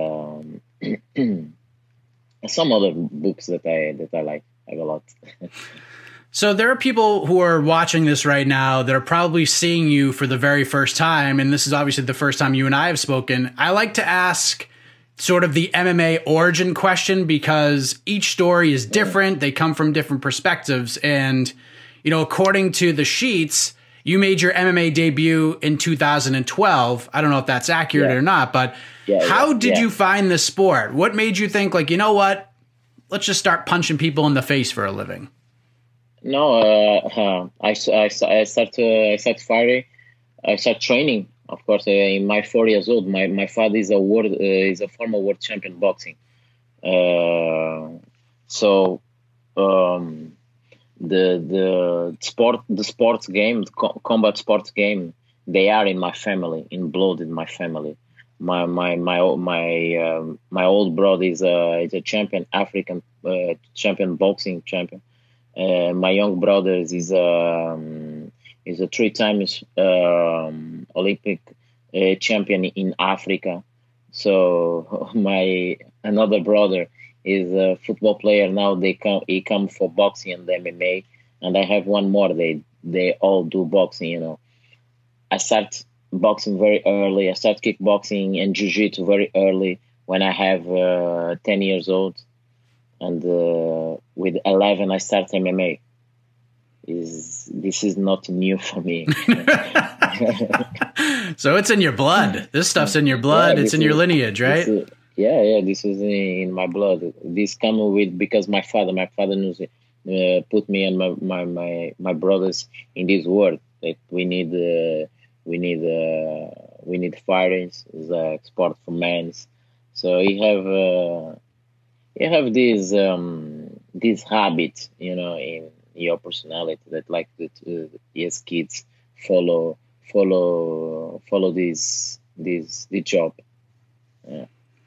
um, some other books that I that I like. I have a lot. So there are people who are watching this right now that are probably seeing you for the very first time, and this is obviously the first time you and I have spoken. I like to ask sort of the M M A origin question because each story is different. They come from different perspectives, and you know, according to the sheets, you made your M M A debut in two thousand twelve. I don't know if that's accurate yeah. or not, but yeah, how yeah, did yeah. you find the sport? What made you think, like, you know what? Let's just start punching people in the face for a living. No, uh, uh, I, I, I start uh, I start fighting. I start training. Of course, uh, in my four years old, my, my father is a world uh, is a former world champion boxing. Uh, so um, the the sport the sports game, the co- combat sports game, they are in my family, in blood in my family. My my my my um, my old brother is a is a champion, African uh, champion, boxing champion. Uh, my young brother is a um, is a three times um, Olympic uh, champion in Africa. So my another brother is a football player now. They come he come for boxing and M M A, and I have one more. They they all do boxing. You know, I start boxing very early. I start kickboxing and jiu-jitsu very early when I have uh, ten years old. And uh, with eleven, I start M M A. Is this is not new for me? So it's in your blood. This stuff's in your blood. Yeah, it's in is, your lineage, right? Is, yeah, yeah. This is in my blood. This come with because my father, my father knows it, uh, put me and my, my my my brothers in this world. Like we need, uh, we need, uh, we need fighters. It's a sport for men. So you have. Uh, You have this um, this habit, you know, in your personality that like that uh, yes, kids follow follow follow this this the job. Yeah.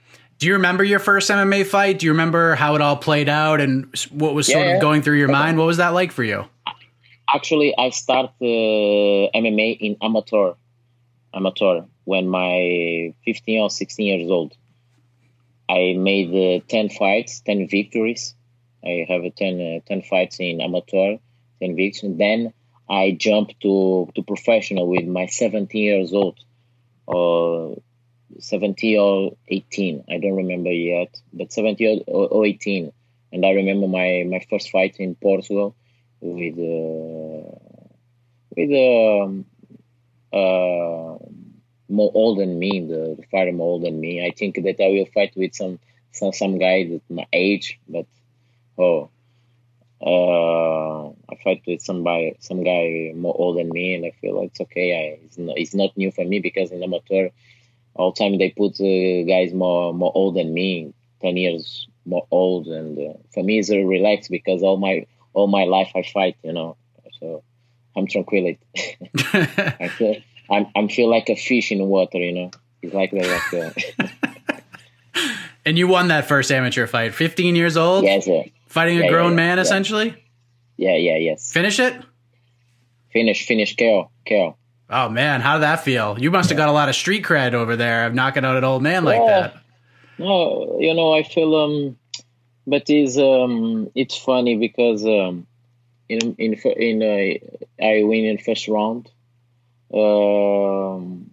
Do you remember your first M M A fight? Do you remember how it all played out and what was sort yeah, of going through your yeah. mind? What was that like for you? Actually, I started uh, M M A in amateur, amateur when my fifteen or sixteen years old. I made uh, ten fights, ten victories. I have a ten, uh, ten fights in amateur, ten victories. Then I jumped to, to professional with my seventeen years old, or seventeen or eighteen. I don't remember yet, but seventeen or, or eighteen. And I remember my, my first fight in Portugal with uh, with um, uh, more old than me, the, the fighter more old than me. I think that I will fight with some some, some guy that my age, but oh, uh, I fight with somebody, some guy more old than me, and I feel like it's okay. I, it's not it's not new for me because in amateur, all the time they put uh, guys more more old than me, ten years more old, and uh, for me it's uh, relaxed because all my all my life I fight, you know. So I'm tranquil. I feel I'm I'm feel like a fish in the water, you know. It's like that. Like, uh, and you won that first amateur fight, fifteen years old. Yes, sir. Fighting yeah, a grown yeah, man, yeah. essentially. Yeah, yeah, yes. Finish it. Finish, finish, K O, K O. Oh man, how did that feel? You must have got a lot of street cred over there of knocking out an old man like yeah. that. No, you know, I feel um, but it's um, it's funny because um, in in in uh, I win in first round. Um,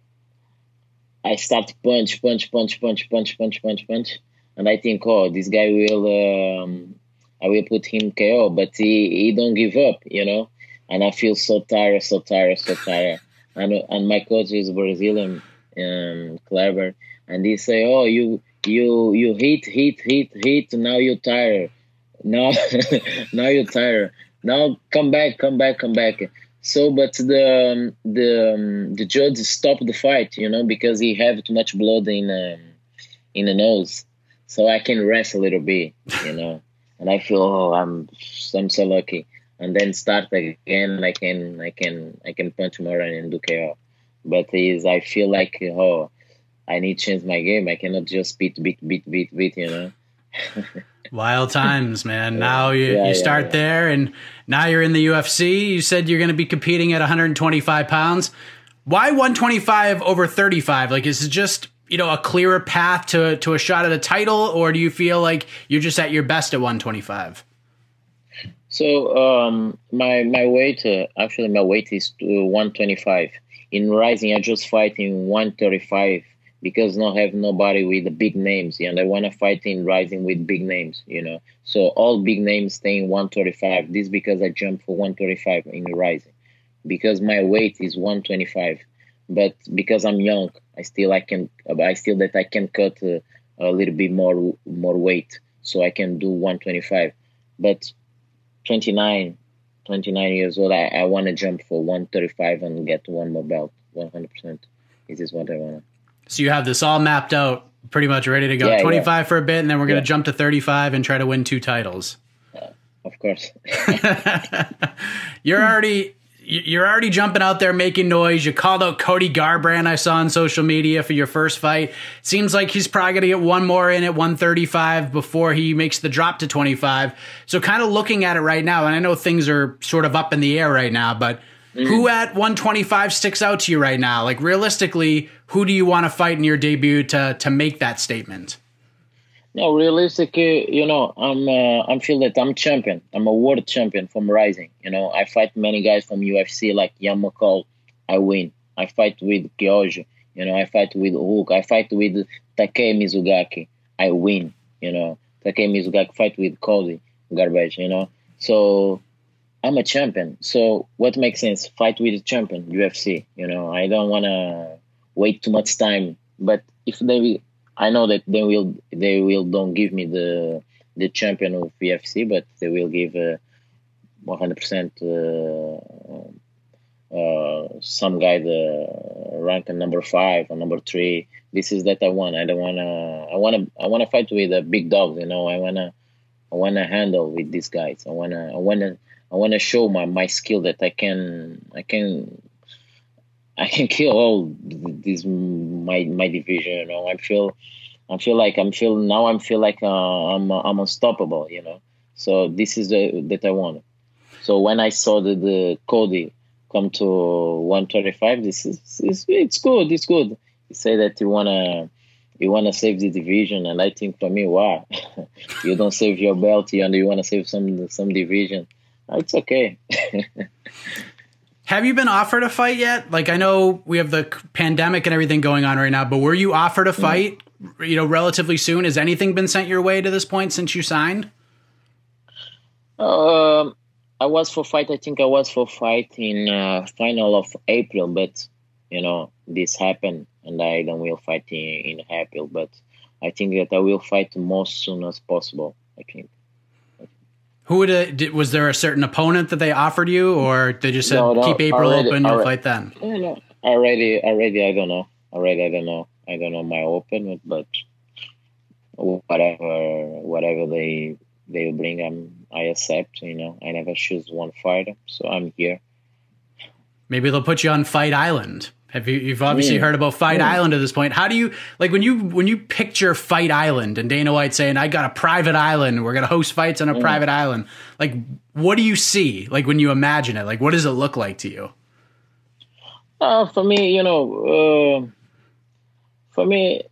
I start punch, punch, punch, punch, punch, punch, punch, punch, and I think, oh, this guy will, um, I will put him K O, but he, he don't give up, you know. And I feel so tired, so tired, so tired. And and my coach is Brazilian, um, clever, and he say, oh, you you you hit, hit, hit, hit. Now you're tired. Now now you're tired. Now come back, come back, come back. So, but the um, the um, the judge stopped the fight, you know, because he have too much blood in um, in the nose. So I can rest a little bit, you know, and I feel oh I'm I'm so lucky. And then start again, and I can I can I can punch more and do K O. But is I feel like oh I need to change my game. I cannot just beat beat beat beat beat, you know. Wild times, man. Now you, yeah, you start yeah, yeah. there, and now you're in the U F C. You said you're going to be competing at one hundred twenty-five pounds. Why one twenty-five over thirty-five? Like, is it just, you know, a clearer path to, to a shot at a title, or do you feel like you're just at your best at one twenty-five? So um, my my weight, uh, actually my weight is to one twenty-five. In Rising, I just fight in one thirty-five. Because not have nobody with the big names, and I want to fight in Rising with big names, you know. So all big names stay in one thirty-five. This because I jumped for one thirty-five in Rising, because my weight is one twenty-five. But because I'm young, I still I can I still that I can cut uh, a little bit more more weight, so I can do one twenty-five. But twenty-nine, twenty-nine years old, I, I want to jump for one thirty-five and get one more belt, one hundred percent. This is what I want. So you have this all mapped out, pretty much ready to go. Yeah, twenty-five yeah. for a bit, and then we're going to Yeah. jump to thirty-five and try to win two titles. Uh, of course. You're already you're already jumping out there making noise. You called out Cody Garbrandt, I saw on social media, for your first fight. Seems like he's probably going to get one more in at one thirty-five before he makes the drop to twenty-five. So kind of looking at it right now, and I know things are sort of up in the air right now, but mm. who at one twenty-five sticks out to you right now? Like, realistically, who do you want to fight in your debut to to make that statement? No, realistically, you know, I'm uh, I'm feel that I'm champion. I'm a world champion from Rising. You know, I fight many guys from U F C like Ian McCall. I win. I fight with Kyoji. You know, I fight with Hulk. I fight with Takei Mizugaki. I win. You know, Takei Mizugaki fight with Cody Garbrandt. You know, so I'm a champion. So what makes sense? Fight with a champion, U F C. You know, I don't want to wait too much time. But if they, I know that they will, they will don't give me the the champion of U F C, but they will give uh, one hundred percent uh, uh, some guy the rank number five or number three. This is that I want. I don't want to. I want to. I want to fight with the big dogs. You know, I wanna. I wanna handle with these guys. I wanna. I wanna. I wanna show my, my skill that I can. I can. I can kill all this my my division. You know, I feel I feel like I'm feel now. I'm feel like uh, I'm I'm unstoppable. You know. So this is the that I wanted. So when I saw the, the Cody come to one thirty-five, this is it's, it's good. It's good. You say that you wanna you wanna save the division, and I think for me, wow, you don't save your belt, and you wanna save some some division. It's okay. Have you been offered a fight yet? Like, I know we have the pandemic and everything going on right now, but were you offered a fight, mm. you know, relatively soon? Has anything been sent your way to this point since you signed? Um, I was for fight. I think I was for fight in uh, final of April, but you know this happened, and I don't will fight in, in April. But I think that I will fight most soon as possible. I think. Who would it, did, was there a certain opponent that they offered you, or they just said no, no, keep April already, open, you'll already, fight then? No, no, already, already. I don't know. Already, I don't know. I don't know my opponent, but whatever, whatever they they bring, I'm, I accept. You know, I never choose one fighter, so I'm here. Maybe they'll put you on Fight Island. Have you? You've obviously mm. heard about Fight mm. Island at this point. How do you like when you when you picture Fight Island and Dana White saying, "I got a private island. We're gonna host fights on a mm. private island." Like, what do you see? Like when you imagine it, like what does it look like to you? Uh, for me, you know, uh, for me,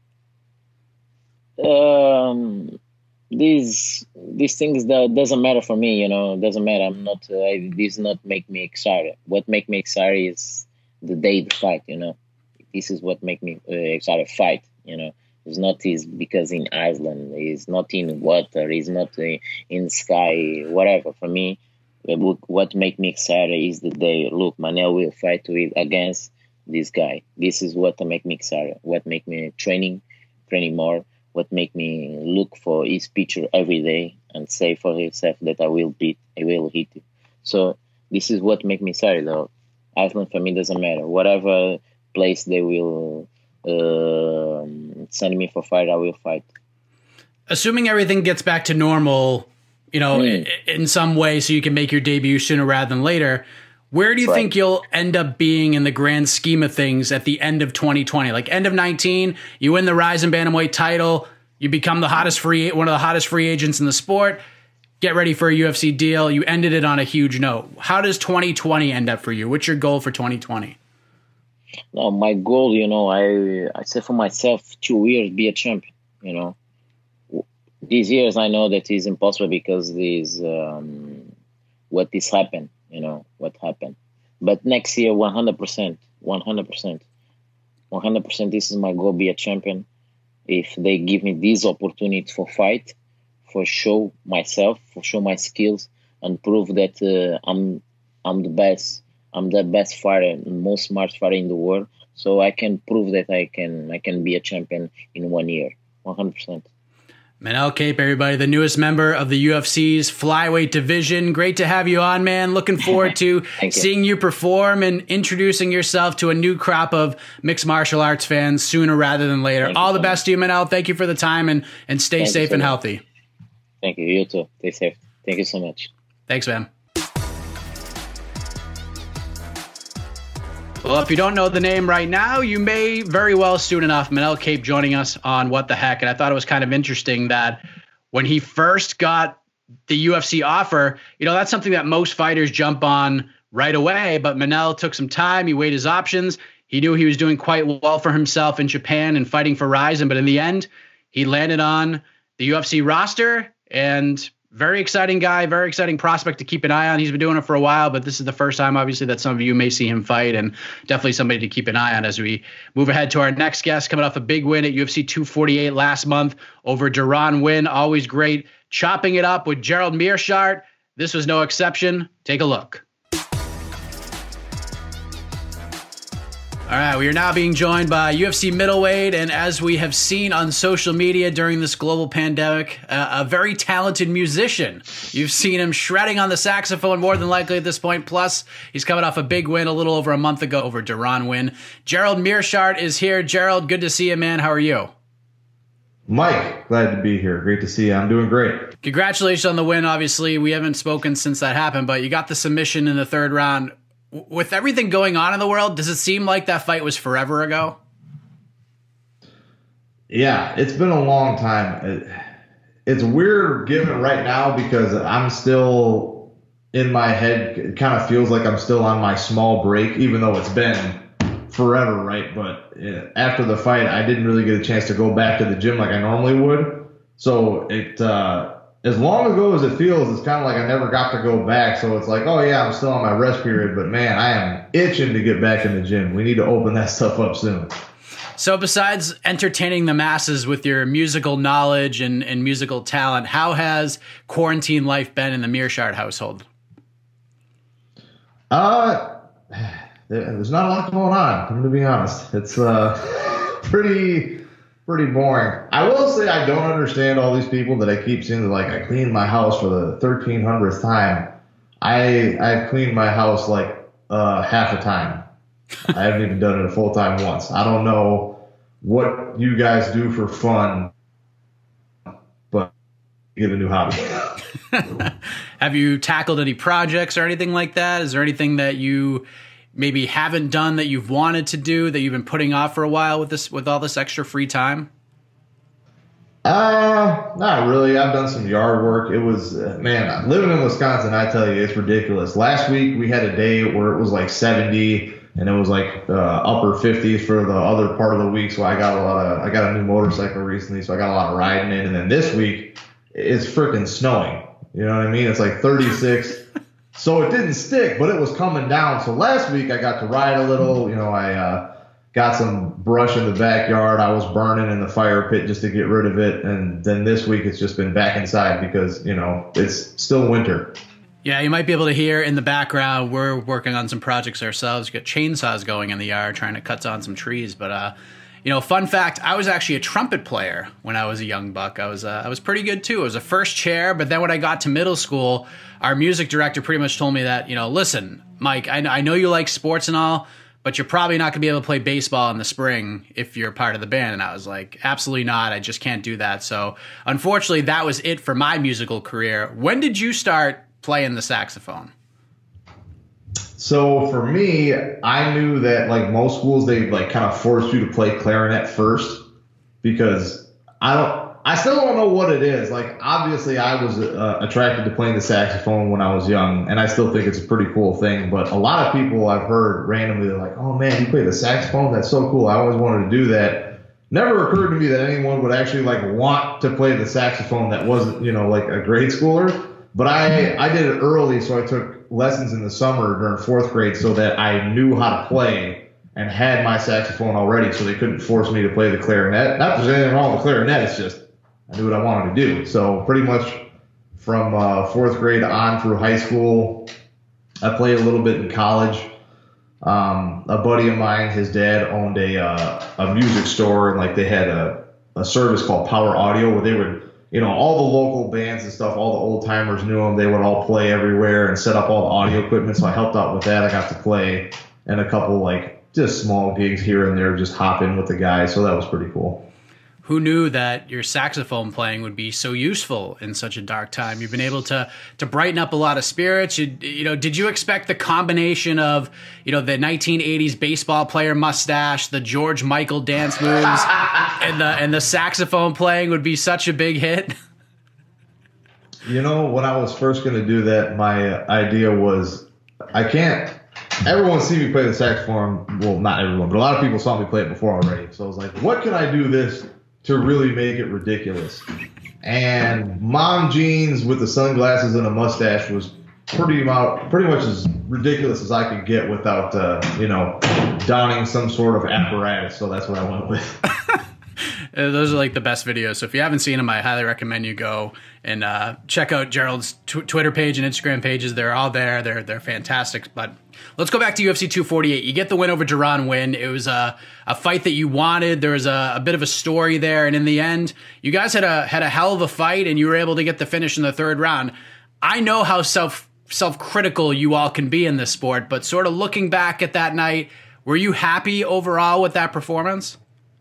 um, these these things that doesn't matter for me. You know, doesn't matter. I'm not. Uh, I, these not make me excited. What make me excited is the day the fight, you know, this is what make me uh, excited. Fight, you know, it's not is because in Iceland, it's not in water, it's not uh, in sky, whatever. For me, look, what make me excited is the day. Look, Manel will fight with against this guy. This is what make me excited. What make me training, training more. What make me look for his picture every day and say for himself that I will beat, I will hit it. So this is what make me excited, though. Iceland for me doesn't matter. Whatever place they will uh, send me for fight, I will fight. Assuming everything gets back to normal, you know, mm. in, in some way, so you can make your debut sooner rather than later. Where do you right. think you'll end up being in the grand scheme of things at the end of twenty twenty? Like end of nineteen, you win the Rizin Bantamweight title, you become the hottest free, one of the hottest free agents in the sport. Get ready for a U F C deal. You ended it on a huge note. How does twenty twenty end up for you? What's your goal for twenty twenty? No, my goal, you know, I I said for myself, two years be a champion. You know, these years I know that is impossible because these um, what this happened. You know what happened, but next year, one hundred percent, one hundred percent, one hundred percent. This is my goal: be a champion. If they give me this opportunity for fight. For show myself, for show my skills, and prove that uh, I'm I'm the best. I'm the best fighter, most smart fighter in the world. So I can prove that I can I can be a champion in one year, one hundred percent. Manel Kape, everybody, the newest member of the U F C's flyweight division. Great to have you on, man. Looking forward to seeing you. you perform and introducing yourself to a new crop of mixed martial arts fans sooner rather than later. Thank All the so best to you, Manel. Thank you for the time, and and stay Thank safe so and much. healthy. Thank you. You too. Stay safe. Thank you so much. Thanks, man. Well, if you don't know the name right now, you may very well soon enough. Manel Kape joining us on What the Heck. And I thought it was kind of interesting that when he first got the U F C offer, you know, that's something that most fighters jump on right away. But Manel took some time. He weighed his options. He knew he was doing quite well for himself in Japan and fighting for Rizin. But in the end, he landed on the U F C roster. And very exciting guy, very exciting prospect to keep an eye on. He's been doing it for a while, but this is the first time, obviously, that some of you may see him fight, and definitely somebody to keep an eye on as we move ahead to our next guest, coming off a big win at U F C two forty-eight last month over Deron Winn. Always great chopping it up with Gerald Meerschaert. This was no exception. Take a look. All right, we are now being joined by U F C middleweight, and as we have seen on social media during this global pandemic, uh, a very talented musician. You've seen him shredding on the saxophone more than likely at this point, plus he's coming off a big win a little over a month ago over Deron Winn. Gerald Meerschaert is here. Gerald, good to see you, man. How are you? Mike, glad to be here. Great to see you. I'm doing great. Congratulations on the win, obviously. We haven't spoken since that happened, but you got the submission in the third round. With everything going on in the world, does it seem like that fight was forever ago? Yeah, it's been a long time. It, it's weird giving it right now because I'm still in my head. It kind of feels like I'm still on my small break, even though it's been forever, right? But after the fight, I didn't really get a chance to go back to the gym like I normally would. So it, uh, as long ago as it feels, it's kind of like I never got to go back. So it's like, oh yeah, I'm still on my rest period, but man, I am itching to get back in the gym. We need to open that stuff up soon. So besides entertaining the masses with your musical knowledge and, and musical talent, how has quarantine life been in the Mearshart household? Uh, there's not a lot going on, I'm going to be honest. It's uh, pretty pretty boring. I will say I don't understand all these people that I keep seeing, like, I cleaned my house for the thirteen hundredth time. I I've cleaned my house like uh, half a time. I haven't even done it a full time once. I don't know what you guys do for fun, but get a new hobby. Have you tackled any projects or anything like that? Is there anything that you maybe haven't done that you've wanted to do that you've been putting off for a while with this, with all this extra free time? Uh, not really. I've done some yard work. It was, uh, man, living in Wisconsin, I tell you, it's ridiculous. Last week we had a day where it was like seventy and it was like uh, upper fifties for the other part of the week. So I got a lot of, I got a new motorcycle recently, so I got a lot of riding in. And then this week it's freaking snowing. You know what I mean? It's like thirty-six. So it didn't stick, but it was coming down. So last week I got to ride a little. You know, I uh, got some brush in the backyard. I was burning in the fire pit just to get rid of it. And then this week it's just been back inside because, you know, it's still winter. Yeah, you might be able to hear in the background, we're working on some projects ourselves. We've got chainsaws going in the yard trying to cut down some trees. But, uh, you know, fun fact, I was actually a trumpet player when I was a young buck. I was uh, I was pretty good, too. I was a first chair. But then when I got to middle school, our music director pretty much told me that, you know, listen, Mike, I, I know you like sports and all, but you're probably not going to be able to play baseball in the spring if you're part of the band. And I was like, absolutely not. I just can't do that. So unfortunately, that was it for my musical career. When did you start playing the saxophone? So for me, I knew that like most schools, they like kind of force you to play clarinet first because I don't, I still don't know what it is. Like, obviously I was uh, attracted to playing the saxophone when I was young, and I still think it's a pretty cool thing. But a lot of people I've heard randomly, they're like, oh man, you play the saxophone? That's so cool. I always wanted to do that. Never occurred to me that anyone would actually like want to play the saxophone that wasn't, you know, like a grade schooler. But I, I did it early, so I took lessons in the summer during fourth grade so that I knew how to play and had my saxophone already, so they couldn't force me to play the clarinet. Not that there's anything wrong with the clarinet, it's just I knew what I wanted to do. So pretty much from uh, fourth grade on through high school, I played a little bit in college. Um, a buddy of mine, his dad owned a uh, a music store, and like they had a, a service called Power Audio where they would, you know, all the local bands and stuff, all the old timers knew them. They would all play everywhere and set up all the audio equipment. So I helped out with that. I got to play in a couple like just small gigs here and there, just hop in with the guys. So that was pretty cool. Who knew that your saxophone playing would be so useful in such a dark time? You've been able to to brighten up a lot of spirits. You, you know, did you expect the combination of, you know, the nineteen eighties baseball player mustache, the George Michael dance moves, and the and the saxophone playing would be such a big hit? You know, when I was first going to do that, my idea was I can't. Everyone see me play the saxophone. Well, not everyone, but a lot of people saw me play it before already. So I was like, what can I do this to really make it ridiculous? And mom jeans with the sunglasses and a mustache was pretty much pretty much as ridiculous as I could get without, uh, you know, donning some sort of apparatus. So that's what I went with. Those are like the best videos. So if you haven't seen them, I highly recommend you go and uh, check out Gerald's tw- Twitter page and Instagram pages. They're all there. They're they're fantastic. But let's go back to U F C two forty-eight. You get the win over Deron Winn. It was a, a fight that you wanted. There was a, a bit of a story there. And in the end, you guys had a had a hell of a fight, and you were able to get the finish in the third round. I know how self self-critical you all can be in this sport, but sort of looking back at that night, were you happy overall with that performance?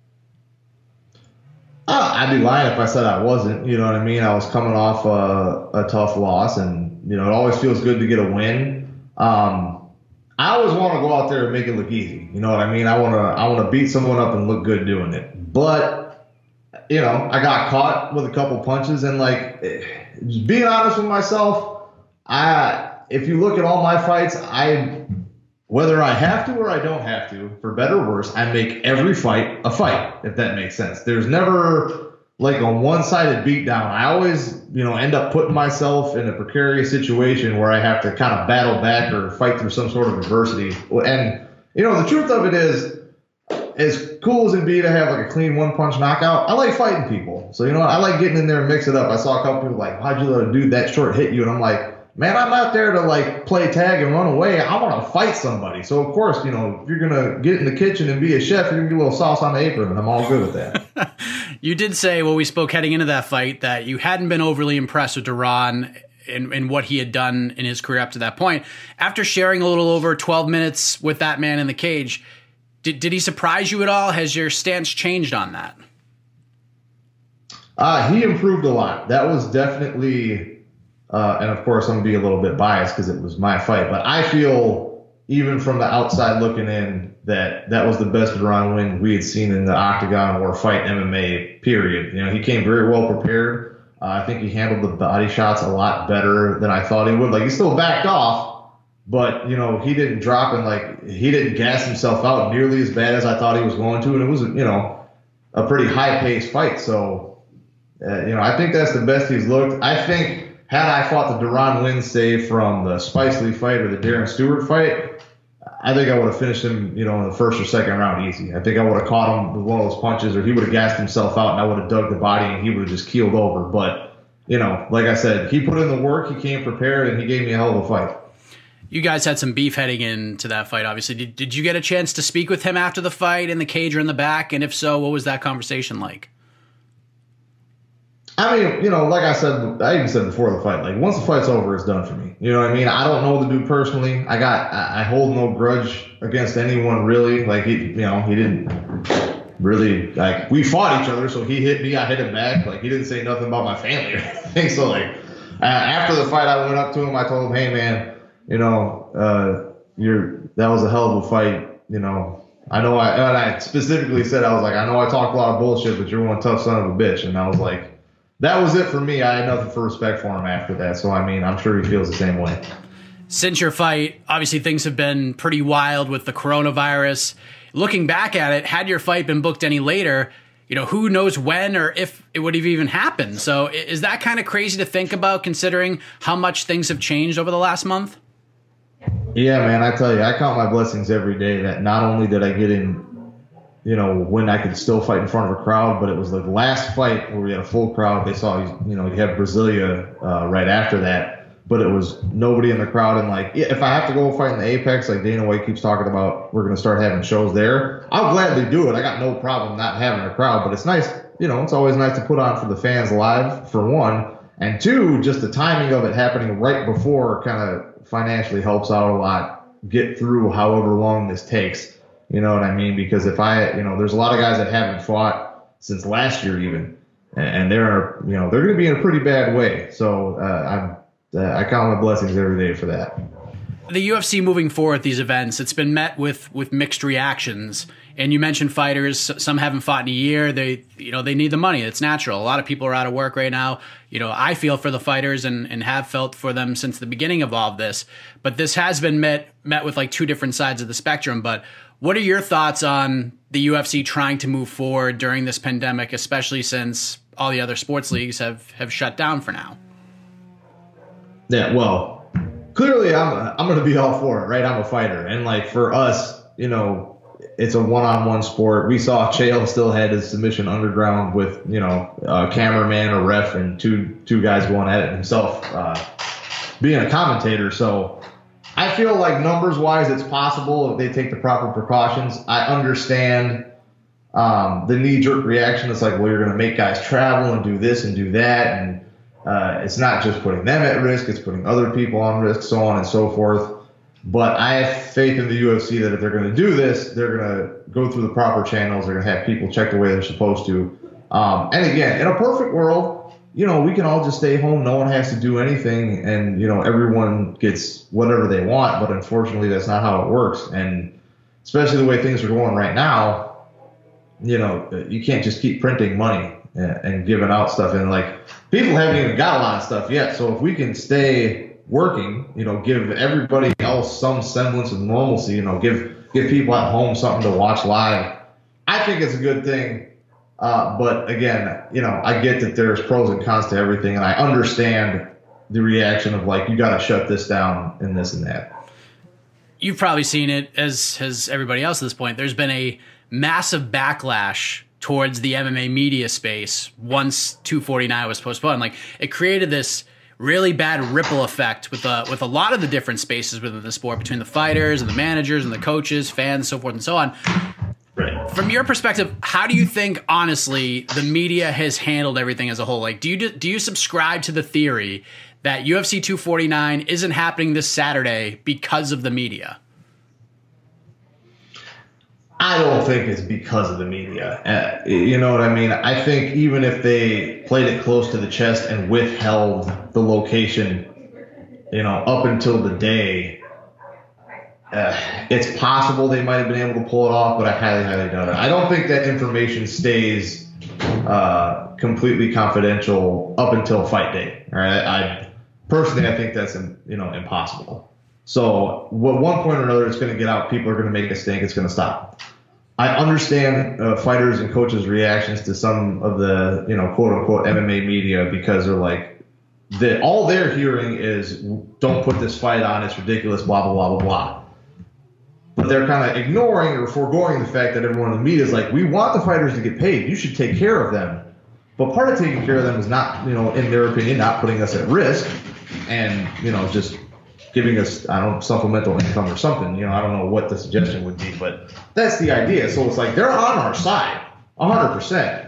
Uh, I'd be lying if I said I wasn't. You know what I mean? I was coming off a, a tough loss, and you know it always feels good to get a win. Um, I always want to go out there and make it look easy. You know what I mean? I want to I want to beat someone up and look good doing it. But you know, I got caught with a couple punches, and like, being honest with myself, I if you look at all my fights, I whether I have to or I don't have to, for better or worse, I make every fight a fight, if that makes sense. There's never like a one-sided beatdown. I always, you know, end up putting myself in a precarious situation where I have to kind of battle back or fight through some sort of adversity. And, you know, the truth of it is, as cool as it'd be to have like a clean one-punch knockout, I like fighting people. So, you know, I like getting in there and mix it up. I saw a couple people like, how'd you let a dude that short hit you? And I'm like, man, I'm not there to like play tag and run away. I want to fight somebody. So, of course, you know, if you're going to get in the kitchen and be a chef, you're going to get a little sauce on the apron, and I'm all good with that. You did say, well, we spoke heading into that fight, that you hadn't been overly impressed with Duran and, and what he had done in his career up to that point. After sharing a little over twelve minutes with that man in the cage, did, did he surprise you at all? Has your stance changed on that? Uh, he improved a lot. That was definitely, uh, and of course I'm going to be a little bit biased because it was my fight, but I feel even from the outside looking in that that was the best Duran win we had seen in the octagon or fight M M A, period. You know, he came very well prepared. Uh, I think he handled the body shots a lot better than I thought he would. Like, he still backed off, but, you know, he didn't drop and, like, he didn't gas himself out nearly as bad as I thought he was going to. And it was, you know, a pretty high-paced fight. So, uh, you know, I think that's the best he's looked. I think had I fought the Duran win, say, from the Spice Lee fight or the Darren Stewart fight, I think I would have finished him, you know, in the first or second round easy. I think I would have caught him with one of those punches, or he would have gassed himself out and I would have dug the body and he would have just keeled over. But, you know, like I said, he put in the work, he came prepared, and he gave me a hell of a fight. You guys had some beef heading into that fight, obviously. Did, did you get a chance to speak with him after the fight in the cage or in the back? And if so, what was that conversation like? I mean, you know, like I said, I even said before the fight, like, once the fight's over, it's done for me. You know what I mean? I don't know the dude personally. I got, I, I hold no grudge against anyone, really. Like, he, you know, he didn't really, like, we fought each other, so he hit me, I hit him back. Like, he didn't say nothing about my family or anything. So, like, uh, after the fight, I went up to him, I told him, hey, man, you know, uh, you're, that was a hell of a fight. You know, I know I, and I specifically said, I was like, I know I talk a lot of bullshit, but you're one tough son of a bitch. And I was like, that was it for me. I had nothing for respect for him after that. So, I mean, I'm sure he feels the same way. Since your fight, obviously things have been pretty wild with the coronavirus. Looking back at it, had your fight been booked any later, you know, who knows when or if it would have even happened. So is that kind of crazy to think about, considering how much things have changed over the last month? Yeah, man, I tell you, I count my blessings every day that not only did I get in, you know, when I could still fight in front of a crowd, but it was the last fight where we had a full crowd. They saw, you know, you have Brasilia uh, right after that, but it was nobody in the crowd. And, like, if I have to go fight in the Apex, like Dana White keeps talking about, we're going to start having shows there, I'll gladly do it. I got no problem not having a crowd, but it's nice, you know, it's always nice to put on for the fans live, for one. And two, just the timing of it happening right before kind of financially helps out a lot, get through however long this takes. You know what I mean? Because if I, you know, there's a lot of guys that haven't fought since last year even, and they're, you know, they're going to be in a pretty bad way. So uh, I'm, uh, I count my blessings every day for that. The U F C moving forward these events, it's been met with with mixed reactions. And you mentioned fighters, some haven't fought in a year. They, you know, they need the money. It's natural. A lot of people are out of work right now. You know, I feel for the fighters and, and have felt for them since the beginning of all of this. But this has been met met with like two different sides of the spectrum. But what are your thoughts on the U F C trying to move forward during this pandemic, especially since all the other sports leagues have, have shut down for now? Yeah, well, clearly I'm I'm going to be all for it, right? I'm a fighter. And, like, for us, you know, it's a one-on-one sport. We saw Chael still had his submission underground with, you know, a cameraman, a ref, and two two guys going at it himself, uh, being a commentator. So I feel like numbers-wise it's possible if they take the proper precautions. I understand um, the knee-jerk reaction. It's like, well, you're going to make guys travel and do this and do that. And uh, it's not just putting them at risk. It's putting other people on risk, so on and so forth. But I have faith in the U F C that if they're going to do this, they're going to go through the proper channels. They're going to have people check the way they're supposed to. Um, and again, in a perfect world, you know, we can all just stay home. No one has to do anything. And, you know, everyone gets whatever they want. But unfortunately, that's not how it works. And especially the way things are going right now, you know, you can't just keep printing money. and, and giving out stuff. And like people haven't even got a lot of stuff yet. So if we can stay working, you know, give everybody else some semblance of normalcy, you know, give give people at home something to watch live, I think it's a good thing. Uh, but again, you know, I get that there's pros and cons to everything, and I understand the reaction of like, you got to shut this down and this and that. You've probably seen it, as has everybody else at this point. There's been a massive backlash towards the M M A media space once two forty-nine was postponed. Like, it created this really bad ripple effect with a, with a lot of the different spaces within the sport, between the fighters and the managers and the coaches, fans, so forth and so on. Right. From your perspective, how do you think, honestly, the media has handled everything as a whole? Like, do you do you subscribe to the theory that U F C two forty-nine isn't happening this Saturday because of the media? I don't think it's because of the media. Uh, you know what I mean? I think even if they played it close to the chest and withheld the location, you know, up until the day, uh, it's possible they might have been able to pull it off, but I highly, highly doubt it. I don't think that information stays uh, completely confidential up until fight day. All right? I personally, I think that's, you know, impossible. So, at one point or another, it's going to get out. People are going to make a stink. It's going to stop. I understand uh, fighters and coaches' reactions to some of the, you know, quote unquote M M A media, because they're like, that all they're hearing is, don't put this fight on. It's ridiculous. Blah blah blah blah blah. But they're kind of ignoring or foregoing the fact that everyone in the media is like, we want the fighters to get paid. You should take care of them. But part of taking care of them is not, you know, in their opinion, not putting us at risk, and, you know, just giving us, I don't know, supplemental income or something. You know, I don't know what the suggestion would be, but that's the idea. So it's like they're on our side, one hundred percent.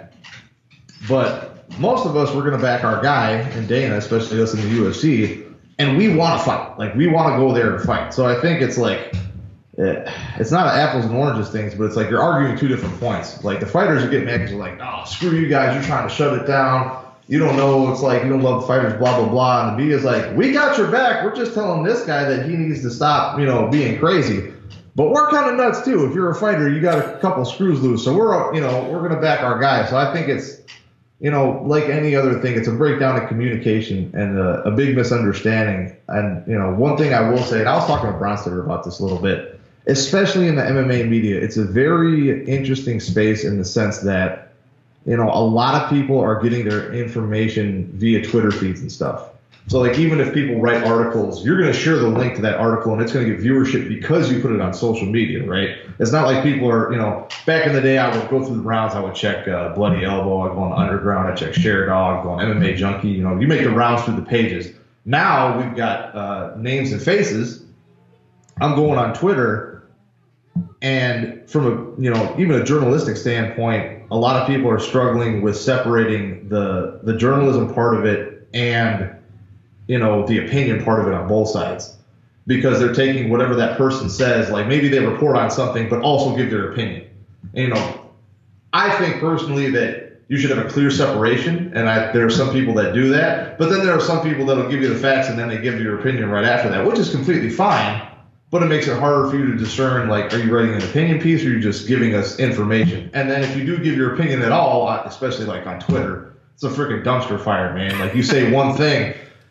But most of us, we're going to back our guy, and Dana, especially us in the U F C, and we want to fight. Like, we want to go there and fight. So I think it's like, it's not an apples and oranges things, but it's like you're arguing two different points. Like, the fighters are getting mad because they're like, oh, screw you guys, you're trying to shut it down. You don't know, it's like you don't love the fighters, blah, blah, blah. And the media's like, we got your back. We're just telling this guy that he needs to stop, you know, being crazy. But we're kind of nuts, too. If you're a fighter, you got a couple screws loose. So we're, you know, we're going to back our guy. So I think it's, you know, like any other thing, it's a breakdown of communication and a, a big misunderstanding. And, you know, one thing I will say, and I was talking to Bronsteter about this a little bit, especially in the M M A media, it's a very interesting space in the sense that, you know, a lot of people are getting their information via Twitter feeds and stuff. So, like, even if people write articles, you're going to share the link to that article, and it's going to get viewership because you put it on social media, right? It's not like people are, you know, back in the day, I would go through the rounds, I would check uh, Bloody Elbow, I'd go on the Underground, I'd check Sharedog, go on M M A Junkie. You know, you make the rounds through the pages. Now we've got uh, names and faces. I'm going on Twitter, and from a, you know, even a journalistic standpoint, a lot of people are struggling with separating the the journalism part of it and, you know, the opinion part of it on both sides, because they're taking whatever that person says, like maybe they report on something, but also give their opinion. And, you know, I think personally that you should have a clear separation, and I, there are some people that do that, but then there are some people that will give you the facts and then they give your opinion right after that, which is completely fine. But it makes it harder for you to discern, like, are you writing an opinion piece or are you just giving us information? And then if you do give your opinion at all, especially like on Twitter, it's a freaking dumpster fire, man. Like, you say one thing,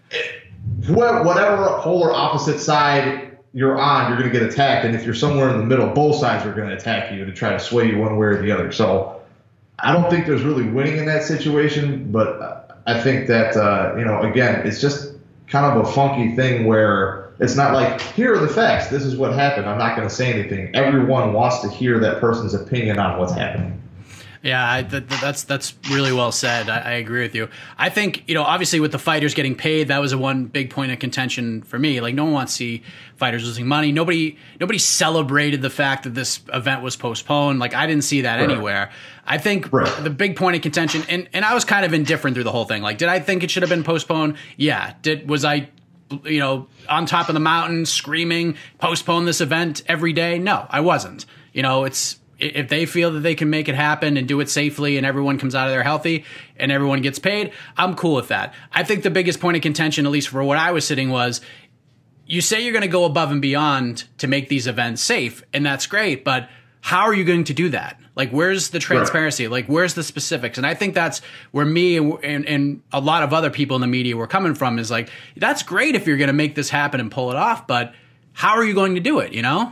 whatever polar opposite side you're on, you're going to get attacked. And if you're somewhere in the middle, both sides are going to attack you to try to sway you one way or the other. So I don't think there's really winning in that situation. But I think that, uh, you know, again, it's just kind of a funky thing where it's not like, here are the facts, this is what happened, I'm not going to say anything. Everyone wants to hear that person's opinion on what's happening. Yeah, I, th- that's that's really well said. I, I agree with you. I think, you know, obviously with the fighters getting paid, that was a one big point of contention for me. Like, no one wants to see fighters losing money. Nobody nobody celebrated the fact that this event was postponed. Like, I didn't see that right. anywhere. I think right. the big point of contention, and, and I was kind of indifferent through the whole thing. Like, did I think it should have been postponed? Yeah. Did was I, you know, on top of the mountain screaming, postpone this event every day? No, I wasn't. You know, it's, if they feel that they can make it happen and do it safely and everyone comes out of there healthy and everyone gets paid, I'm cool with that. I think the biggest point of contention, at least for what I was sitting, was you say you're going to go above and beyond to make these events safe, and that's great, but how are you going to do that? Like, where's the transparency? Like, where's the specifics? And I think that's where me and, and, and a lot of other people in the media were coming from, is like, that's great if you're going to make this happen and pull it off, but how are you going to do it, you know?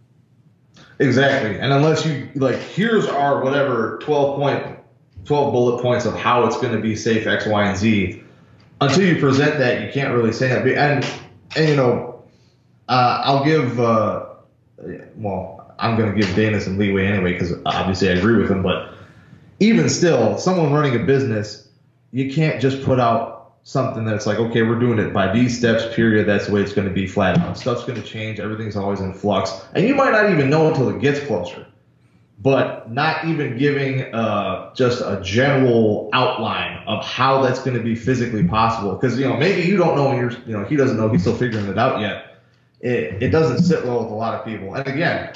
Exactly. And unless you, like, here's our whatever twelve point, twelve bullet points of how it's going to be safe X, Y, and Z, until you present that, you can't really say that. And, and you know, uh, I'll give, uh, well, I'm going to give Dana some leeway anyway, because obviously I agree with him. But even still, someone running a business, you can't just put out something that's like, okay, we're doing it by these steps, period. That's the way it's going to be, flat out. Stuff's going to change. Everything's always in flux. And you might not even know until it gets closer. But not even giving uh, just a general outline of how that's going to be physically possible. Because, you know, maybe you don't know, and you're, you know, he doesn't know, he's still figuring it out yet. It, it doesn't sit well with a lot of people. And again,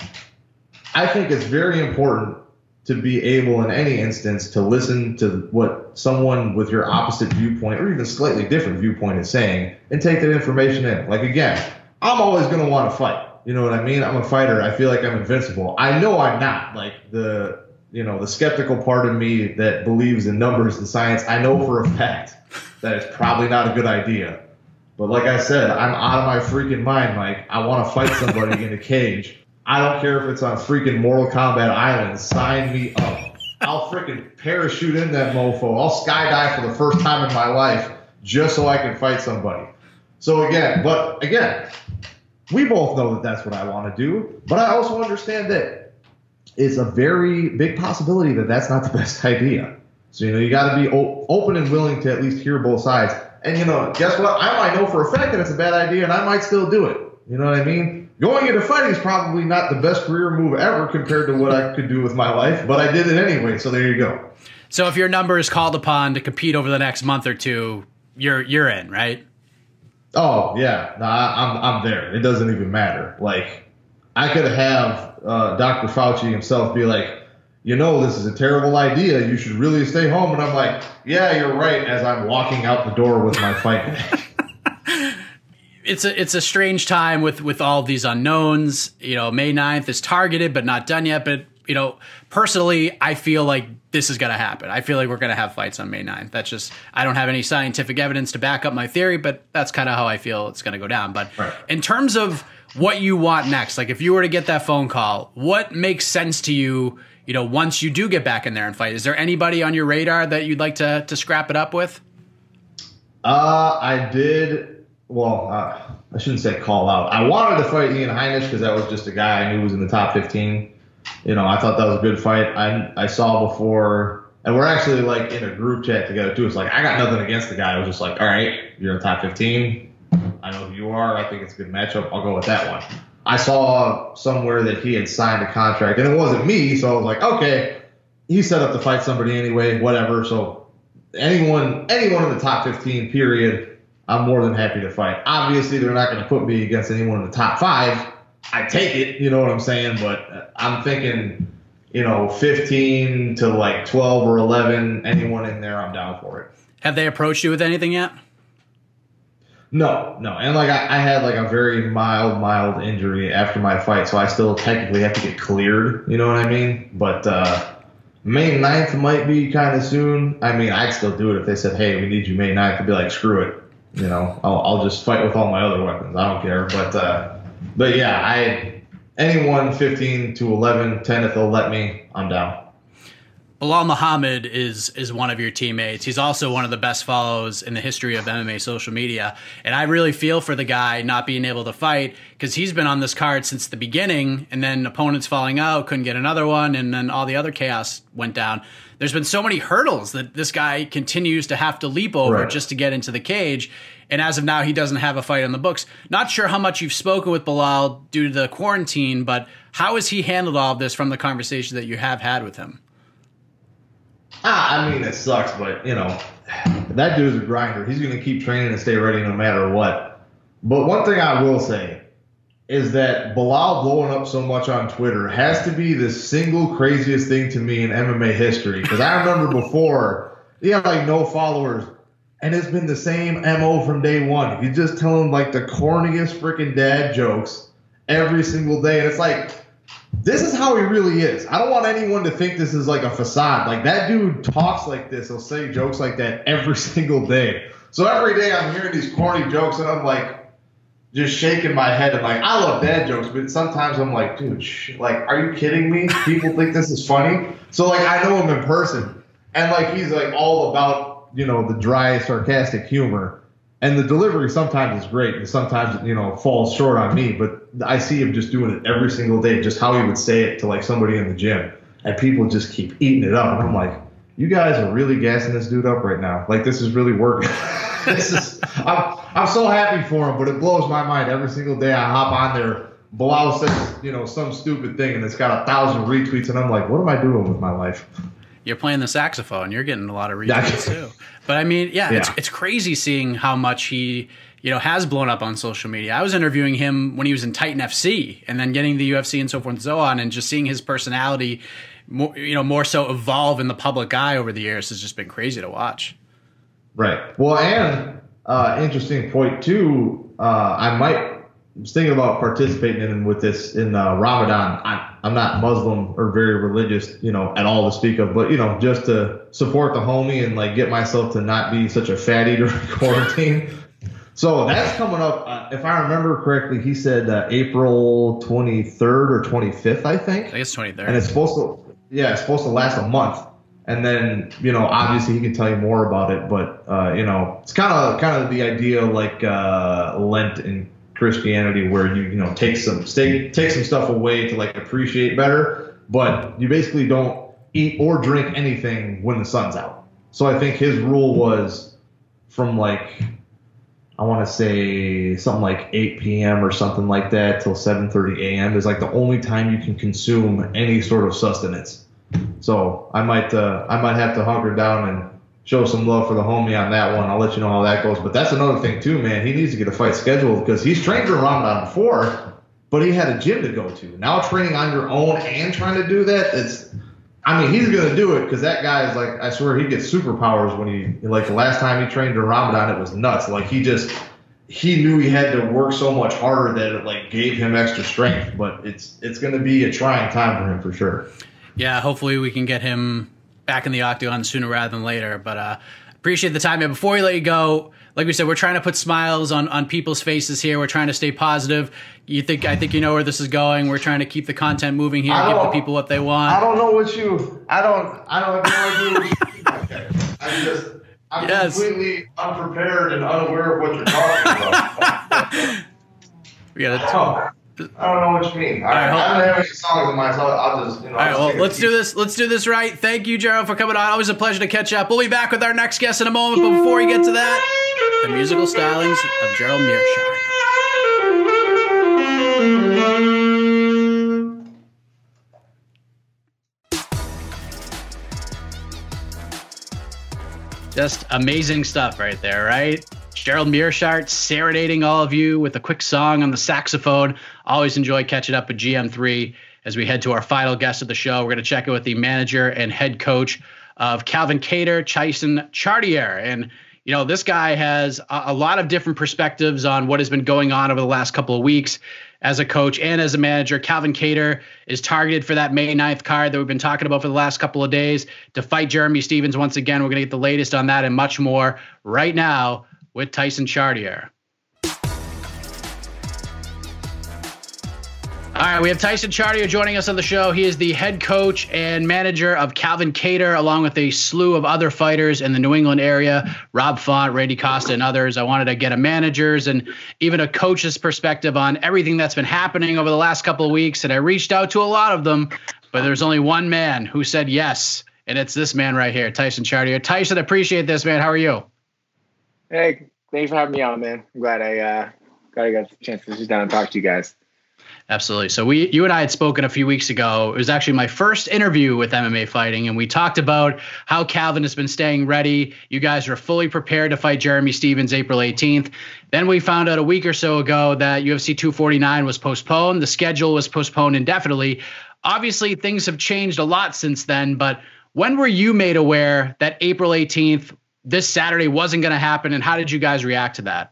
I think it's very important to be able in any instance to listen to what someone with your opposite viewpoint or even slightly different viewpoint is saying and take that information in. Like, again, I'm always going to want to fight. You know what I mean? I'm a fighter. I feel like I'm invincible. I know I'm not. Like, the, you know, the skeptical part of me that believes in numbers and science, I know for a fact that it's probably not a good idea. But like I said, I'm out of my freaking mind. Like, I want to fight somebody in a cage. I don't care if it's on freaking Mortal Kombat Island. Sign me up. I'll freaking parachute in that mofo. I'll skydive for the first time in my life just so I can fight somebody. So again, but again, we both know that that's what I want to do. But I also understand that it's a very big possibility that that's not the best idea. So, you know, you got to be o- open and willing to at least hear both sides. And, you know, guess what? I might know for a fact that it's a bad idea, and I might still do it. You know what I mean? Going into fighting is probably not the best career move ever compared to what I could do with my life, but I did it anyway, so there you go. So if your number is called upon to compete over the next month or two, you're you're in, right? Oh, yeah. No, I, I'm I'm there. It doesn't even matter. Like, I could have uh, Doctor Fauci himself be like, you know, this is a terrible idea. You should really stay home. And I'm like, yeah, you're right, as I'm walking out the door with my fight bag. It's a it's a strange time with, with all these unknowns. You know, May ninth is targeted but not done yet. But, you know, personally, I feel like this is going to happen. I feel like we're going to have fights on May ninth. That's just, I don't have any scientific evidence to back up my theory, but that's kind of how I feel it's going to go down. But right. In terms of what you want next, like if you were to get that phone call, what makes sense to you, you know, once you do get back in there and fight? Is there anybody on your radar that you'd like to, to scrap it up with? Uh, I did... Well, uh, I shouldn't say call out. I wanted to fight Ian Heinisch because that was just a guy I knew was in the top fifteen. You know, I thought that was a good fight. I I saw before, and we're actually like in a group chat together too. It's like, I got nothing against the guy. I was just like, all right, you're in the top fifteen. I know who you are. I think it's a good matchup. I'll go with that one. I saw somewhere that he had signed a contract, and it wasn't me, so I was like, okay, he set up to fight somebody anyway, whatever. So anyone, anyone in the top fifteen, period, I'm more than happy to fight. Obviously, they're not going to put me against anyone in the top five. I take it, you know what I'm saying? But I'm thinking, you know, fifteen to like twelve or eleven, anyone in there, I'm down for it. Have they approached you with anything yet? No, no. And like I, I had like a very mild, mild injury after my fight, so I still technically have to get cleared, you know what I mean? But uh, May ninth might be kind of soon. I mean, I'd still do it if they said, hey, we need you May ninth. I'd be like, screw it. You know, I'll, I'll just fight with all my other weapons. I don't care. But, uh, but yeah, I anyone fifteen to eleven, ten if they'll let me, I'm down. Bilal Muhammad is is one of your teammates. He's also one of the best follows in the history of M M A social media. And I really feel for the guy not being able to fight because he's been on this card since the beginning, and then opponents falling out, couldn't get another one, and then all the other chaos went down. There's been so many hurdles that this guy continues to have to leap over right. just to get into the cage. And as of now, he doesn't have a fight on the books. Not sure how much you've spoken with Bilal due to the quarantine, but how has he handled all of this from the conversation that you have had with him? Ah, I mean, it sucks, but, you know, that dude's a grinder. He's going to keep training and stay ready no matter what. But one thing I will say is that Bilal blowing up so much on Twitter has to be the single craziest thing to me in M M A history. Because I remember before, he had like no followers, and it's been the same M O from day one. He's just telling like the corniest freaking dad jokes every single day. And it's like, this is how he really is. I don't want anyone to think this is like a facade. Like, that dude talks like this. He'll say jokes like that every single day. So every day I'm hearing these corny jokes and I'm like, just shaking my head. And like, I love dad jokes, but sometimes I'm like, dude, sh- like, are you kidding me? People think this is funny. So like, I know him in person, and like, he's like all about, you know, the dry, sarcastic humor, and the delivery sometimes is great, and sometimes, you know, falls short on me. But I see him just doing it every single day, just how he would say it to like somebody in the gym, and people just keep eating it up. And I'm like, you guys are really gassing this dude up right now. Like, this is really working. This is, I'm, I'm so happy for him, but it blows my mind every single day. I hop on there, Bilal says, you know, some stupid thing, and it's got a thousand retweets, and I'm like, what am I doing with my life? You're playing the saxophone. You're getting a lot of retweets too. But I mean, yeah, yeah. It's, it's crazy seeing how much he, you know, has blown up on social media. I was interviewing him when he was in Titan F C, and then getting the U F C and so forth and so on, and just seeing his personality, more, you know, more so evolve in the public eye over the years has just been crazy to watch. Right. Well, and uh, interesting point too. Uh, I might I was thinking about participating in with this in uh, Ramadan. I, I'm not Muslim or very religious, you know, at all to speak of, but you know, just to support the homie and like get myself to not be such a fatty during quarantine. So that's coming up. Uh, if I remember correctly, he said uh, April twenty-third or twenty-fifth, I think. I think it's twenty-third. And it's supposed to, yeah, it's supposed to last a month. And then, you know, obviously he can tell you more about it, but, uh, you know, it's kind of kind of the idea like uh, Lent in Christianity, where you, you know, take some stay, take some stuff away to like appreciate better, but you basically don't eat or drink anything when the sun's out. So I think his rule was from like, I want to say something like eight p.m. or something like that till seven thirty a.m. is like the only time you can consume any sort of sustenance. So I might uh, I might have to hunker down and show some love for the homie on that one. I'll let you know how that goes. But that's another thing too, man. He needs to get a fight scheduled because he's trained for Ramadan before, but he had a gym to go to. Now training on your own and trying to do that, it's I mean, he's going to do it because that guy is like, I swear he gets superpowers when he, like the last time he trained in Ramadan, it was nuts. Like he just, he knew he had to work so much harder that it like gave him extra strength, but it's, it's going to be a trying time for him for sure. Yeah, hopefully we can get him back in the octagon sooner rather than later. But uh, appreciate the time. And before we let you go, like we said, we're trying to put smiles on, on people's faces here. We're trying to stay positive. You think I think you know where this is going. We're trying to keep the content moving here, give the people what they want. I don't know what you. I don't. I don't have no idea what you. I'm just. I'm yes. completely unprepared and unaware of what you're talking about. we gotta. I don't know what you mean. All right, I don't have any songs in my so I'll just, you know. All right, well, let's do this. Let's do this right. Thank you, Gerald, for coming on. Always a pleasure to catch up. We'll be back with our next guest in a moment, but before we get to that, the musical stylings of Gerald Mearshart. Just amazing stuff right there, right? Gerald Mearshart serenading all of you with a quick song on the saxophone. Always enjoy catching up with G M three as we head to our final guest of the show. We're going to check in with the manager and head coach of Calvin Kattar, Tyson Chartier. And, you know, this guy has a, a lot of different perspectives on what has been going on over the last couple of weeks as a coach and as a manager. Calvin Kattar is targeted for that May ninth card that we've been talking about for the last couple of days to fight Jeremy Stephens once again. We're going to get the latest on that and much more right now with Tyson Chartier. All right, we have Tyson Chartier joining us on the show. He is the head coach and manager of Calvin Kattar, along with a slew of other fighters in the New England area, Rob Font, Randy Costa, and others. I wanted to get a manager's and even a coach's perspective on everything that's been happening over the last couple of weeks, and I reached out to a lot of them, but there's only one man who said yes, and it's this man right here, Tyson Chartier. Tyson, appreciate this, man. How are you? Hey, thanks for having me on, man. I'm glad I uh, glad I got the chance to sit down and talk to you guys. Absolutely. So we, you and I had spoken a few weeks ago. It was actually my first interview with M M A Fighting, and we talked about how Calvin has been staying ready. You guys are fully prepared to fight Jeremy Stephens April eighteenth. Then we found out a week or so ago that U F C two forty-nine was postponed. The schedule was postponed indefinitely. Obviously, things have changed a lot since then, but when were you made aware that April eighteenth, this Saturday, wasn't going to happen, and how did you guys react to that?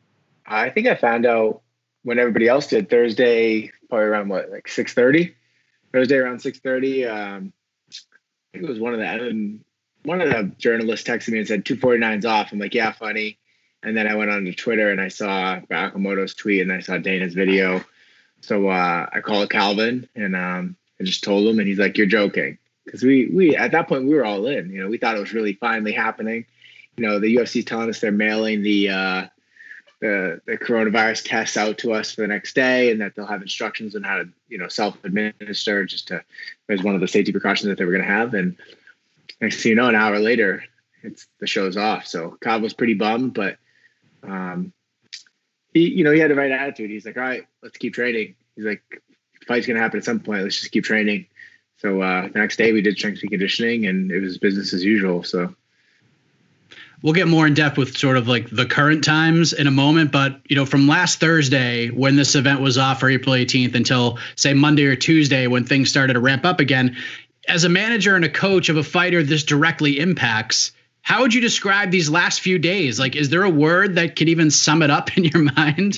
I think I found out when everybody else did, Thursday, probably around what, like six thirty. Thursday around six thirty. Um, I think it was one of the one of the journalists texted me and said two forty-nine's off. I'm like, yeah, funny. And then I went on to Twitter and I saw Okamoto's tweet and I saw Dana's video. So uh, I called Calvin and um, I just told him, and he's like, you're joking. Because we, we, at that point, we were all in. You know, we thought it was really finally happening. You know, the U F C is telling us they're mailing the, uh, the the coronavirus tests out to us for the next day, and that they'll have instructions on how to, you know, self-administer just to, as one of the safety precautions that they were going to have. And next thing you know, an hour later, it's the show's off. So Calvin was pretty bummed, but um, he, you know, he had the right attitude. He's like, all right, let's keep training. He's like, the fight's going to happen at some point. Let's just keep training. So uh, the next day we did strength and conditioning, and it was business as usual. So we'll get more in depth with sort of like the current times in a moment. But, you know, from last Thursday when this event was off for April eighteenth until, say, Monday or Tuesday when things started to ramp up again, as a manager and a coach of a fighter this directly impacts, how would you describe these last few days? Like, is there a word that could even sum it up in your mind?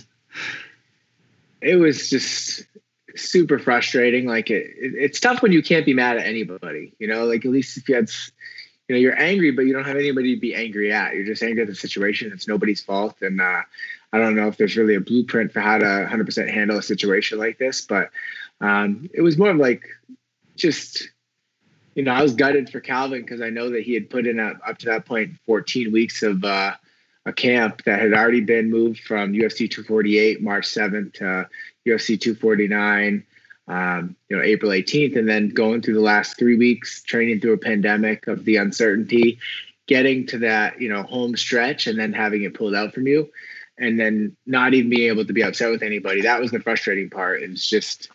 It was just super frustrating. Like it, it, it's tough when you can't be mad at anybody, you know, like at least if you had, you know, you're angry, but you don't have anybody to be angry at. You're just angry at the situation. It's nobody's fault. And uh, I don't know if there's really a blueprint for how to one hundred percent handle a situation like this, but um, it was more of like just, you know, I was gutted for Calvin because I know that he had put in a, up to that point fourteen weeks of uh, a camp that had already been moved from U F C two forty-eight March seventh to U F C two forty-nine, um, you know, April eighteenth, and then going through the last three weeks, training through a pandemic of the uncertainty, getting to that, you know, home stretch and then having it pulled out from you, and then not even being able to be upset with anybody. That was the frustrating part. It was just,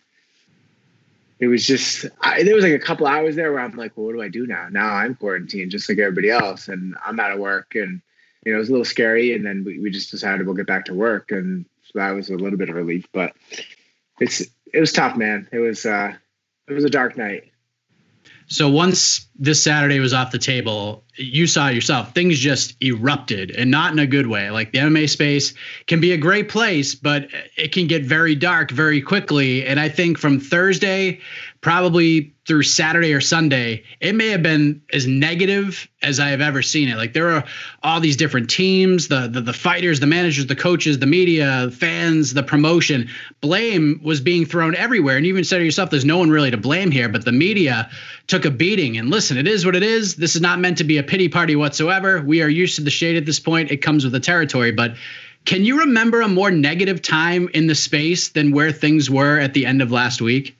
it was just, I, there was like a couple hours there where I'm like, well, what do I do now? Now I'm quarantined just like everybody else, and I'm out of work, and, you know, it was a little scary. And then we, we just decided we'll get back to work. And so that was a little bit of relief, but it's, it was tough, man. It was, uh, it was a dark night. So once this Saturday was off the table, you saw it yourself, things just erupted, and not in a good way. Like the M M A space can be a great place, but it can get very dark very quickly. And I think from Thursday, probably through Saturday or Sunday, it may have been as negative as I have ever seen it. Like there are all these different teams, the, the the fighters, the managers, the coaches, the media, fans, the promotion. Blame was being thrown everywhere. And you even said to yourself, there's no one really to blame here, but the media took a beating. And listen, it is what it is. This is not meant to be a pity party whatsoever. We are used to the shade at this point. It comes with the territory. But can you remember a more negative time in the space than where things were at the end of last week?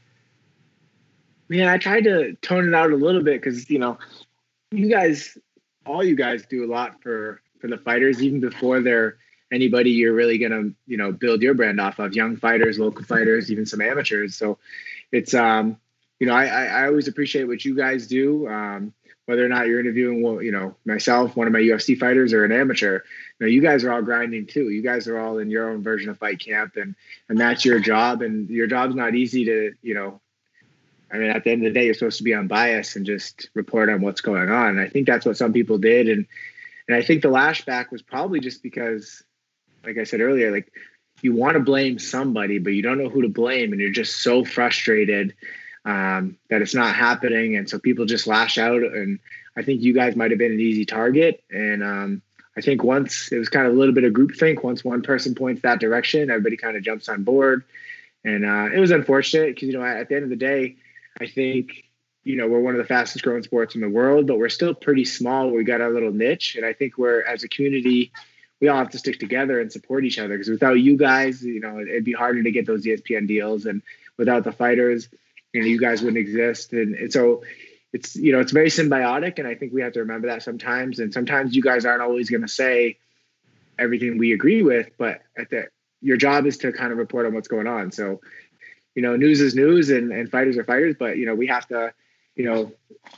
Man, I tried to tone it out a little bit because, you know, you guys, all you guys do a lot for, for the fighters, even before they're anybody you're really going to, you know, build your brand off of, young fighters, local fighters, even some amateurs. So it's, um, you know, I, I always appreciate what you guys do, um, whether or not you're interviewing, well, you know, myself, one of my U F C fighters, or an amateur. You know, you guys are all grinding too. You guys are all in your own version of fight camp, and, and that's your job. And your job's not easy to, you know, I mean, at the end of the day, you're supposed to be unbiased and just report on what's going on. And I think that's what some people did. And and I think the lashback was probably just because, like I said earlier, like you want to blame somebody, but you don't know who to blame. And you're just so frustrated um, that it's not happening. And so people just lash out. And I think you guys might have been an easy target. And um, I think once it was kind of a little bit of groupthink, once one person points that direction, everybody kind of jumps on board. And uh, it was unfortunate because, you know, at the end of the day, I think, you know, we're one of the fastest growing sports in the world, but we're still pretty small. We got our little niche. And I think we're, as a community, we all have to stick together and support each other, because without you guys, you know, it'd be harder to get those E S P N deals. And without the fighters, you know, you guys wouldn't exist. And, and so it's, you know, it's very symbiotic. And I think we have to remember that sometimes. And sometimes you guys aren't always going to say everything we agree with, but at the, your job is to kind of report on what's going on. So, you know, news is news, and, and fighters are fighters, but, you know, we have to, you know,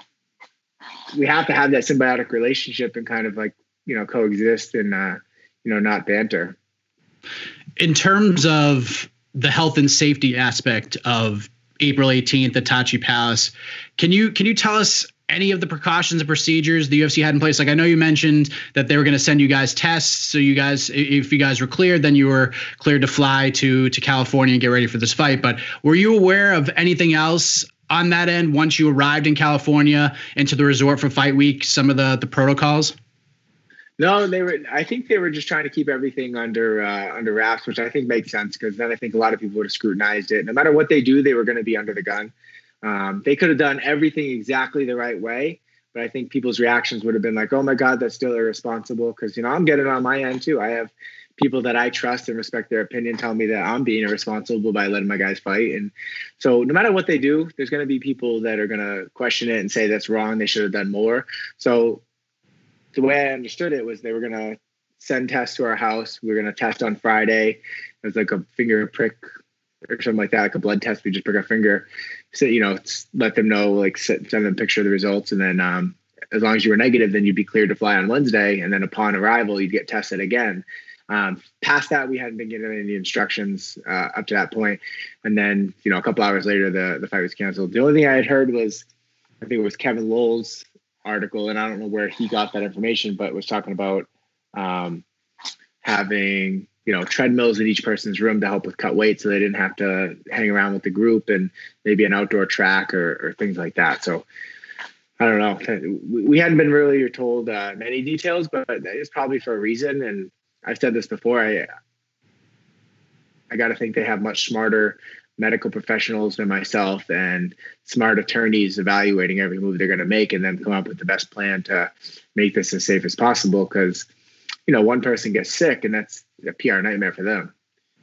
we have to have that symbiotic relationship and kind of like, you know, coexist and, uh, you know, not banter. In terms of the health and safety aspect of April eighteenth at Tachi Palace, can you, can you tell us any of the precautions and procedures the U F C had in place? Like, I know you mentioned that they were going to send you guys tests. So you guys, if you guys were cleared, then you were cleared to fly to, to California and get ready for this fight. But were you aware of anything else on that end once you arrived in California into the resort for fight week, some of the, the protocols? No, they were. I think they were just trying to keep everything under uh, under wraps, which I think makes sense because then I think a lot of people would have scrutinized it. No matter what they do, they were going to be under the gun. Um, they could have done everything exactly the right way, but I think people's reactions would have been like, "Oh my God, that's still irresponsible." Because you know, I'm getting on my end too. I have people that I trust and respect their opinion tell me that I'm being irresponsible by letting my guys fight, and so no matter what they do, there's going to be people that are going to question it and say that's wrong. They should have done more. So. The way I understood it was they were going to send tests to our house. We were going to test on Friday. It was like a finger prick or something like that, like a blood test. We just prick our finger. So, you know, let them know, like send them a picture of the results. And then um, as long as you were negative, then you'd be cleared to fly on Wednesday. And then upon arrival, you'd get tested again. Um, past that, we hadn't been given any instructions uh, up to that point. And then, you know, a couple hours later, the, the fight was canceled. The only thing I had heard was, I think it was Kevin Lowell's article, and I don't know where he got that information, but was talking about um, having, you know, treadmills in each person's room to help with cut weight so they didn't have to hang around with the group, and maybe an outdoor track or, or things like that. So I don't know. We hadn't been really told uh, many details, but it's probably for a reason. And I've said this before. I I got to think they have much smarter medical professionals than myself and smart attorneys evaluating every move they're going to make and then come up with the best plan to make this as safe as possible. Because, you know, one person gets sick and that's a P R nightmare for them.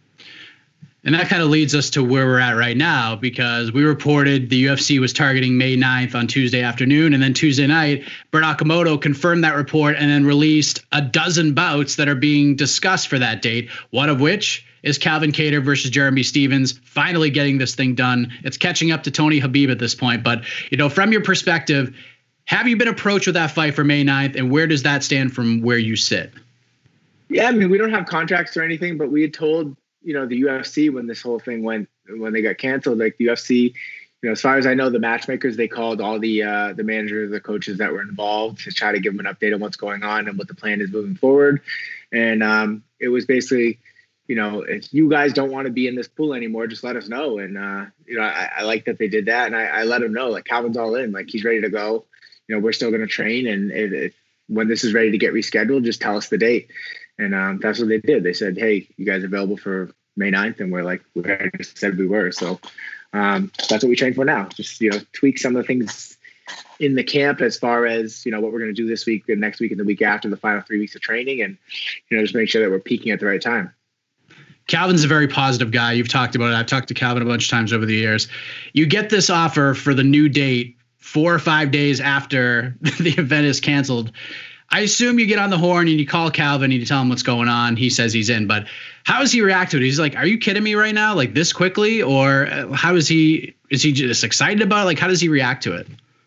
And that kind of leads us to where we're at right now, because we reported the U F C was targeting May ninth on Tuesday afternoon. And then Tuesday night, Brett Okamoto confirmed that report and then released a dozen bouts that are being discussed for that date, one of which is Calvin Kattar versus Jeremy Stephens, finally getting this thing done. It's catching up to Tony Habib at this point. But, you know, from your perspective, have you been approached with that fight for May ninth, and where does that stand from where you sit? Yeah, I mean, we don't have contracts or anything, but we had told, you know, the U F C when this whole thing went, when they got canceled, like the U F C, you know, as far as I know, the matchmakers, they called all the uh, the managers, the coaches that were involved to try to give them an update on what's going on and what the plan is moving forward. And um, it was basically, you know, if you guys don't want to be in this pool anymore, just let us know. And, uh, you know, I, I like that they did that. And I, I let them know, like, Calvin's all in, like, he's ready to go. You know, we're still going to train. And if, if when this is ready to get rescheduled, just tell us the date. And um, that's what they did. They said, hey, you guys available for May ninth? And we're like, we just said we were. So um, that's what we train for now. Just, you know, tweak some of the things in the camp as far as, you know, what we're going to do this week and next week and the week after, the final three weeks of training. And, you know, just make sure that we're peaking at the right time. Calvin's a very positive guy. You've talked about it. I've talked to Calvin a bunch of times over the years. You get this offer for the new date four or five days after the event is canceled. I assume you get on the horn and you call Calvin and you tell him what's going on. He says he's in, but how does he react to it? He's like, are you kidding me right now? Like this quickly? Or how is he, is he just excited about it? Like, how does he react to it?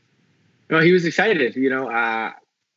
Well, he was excited. You know, uh,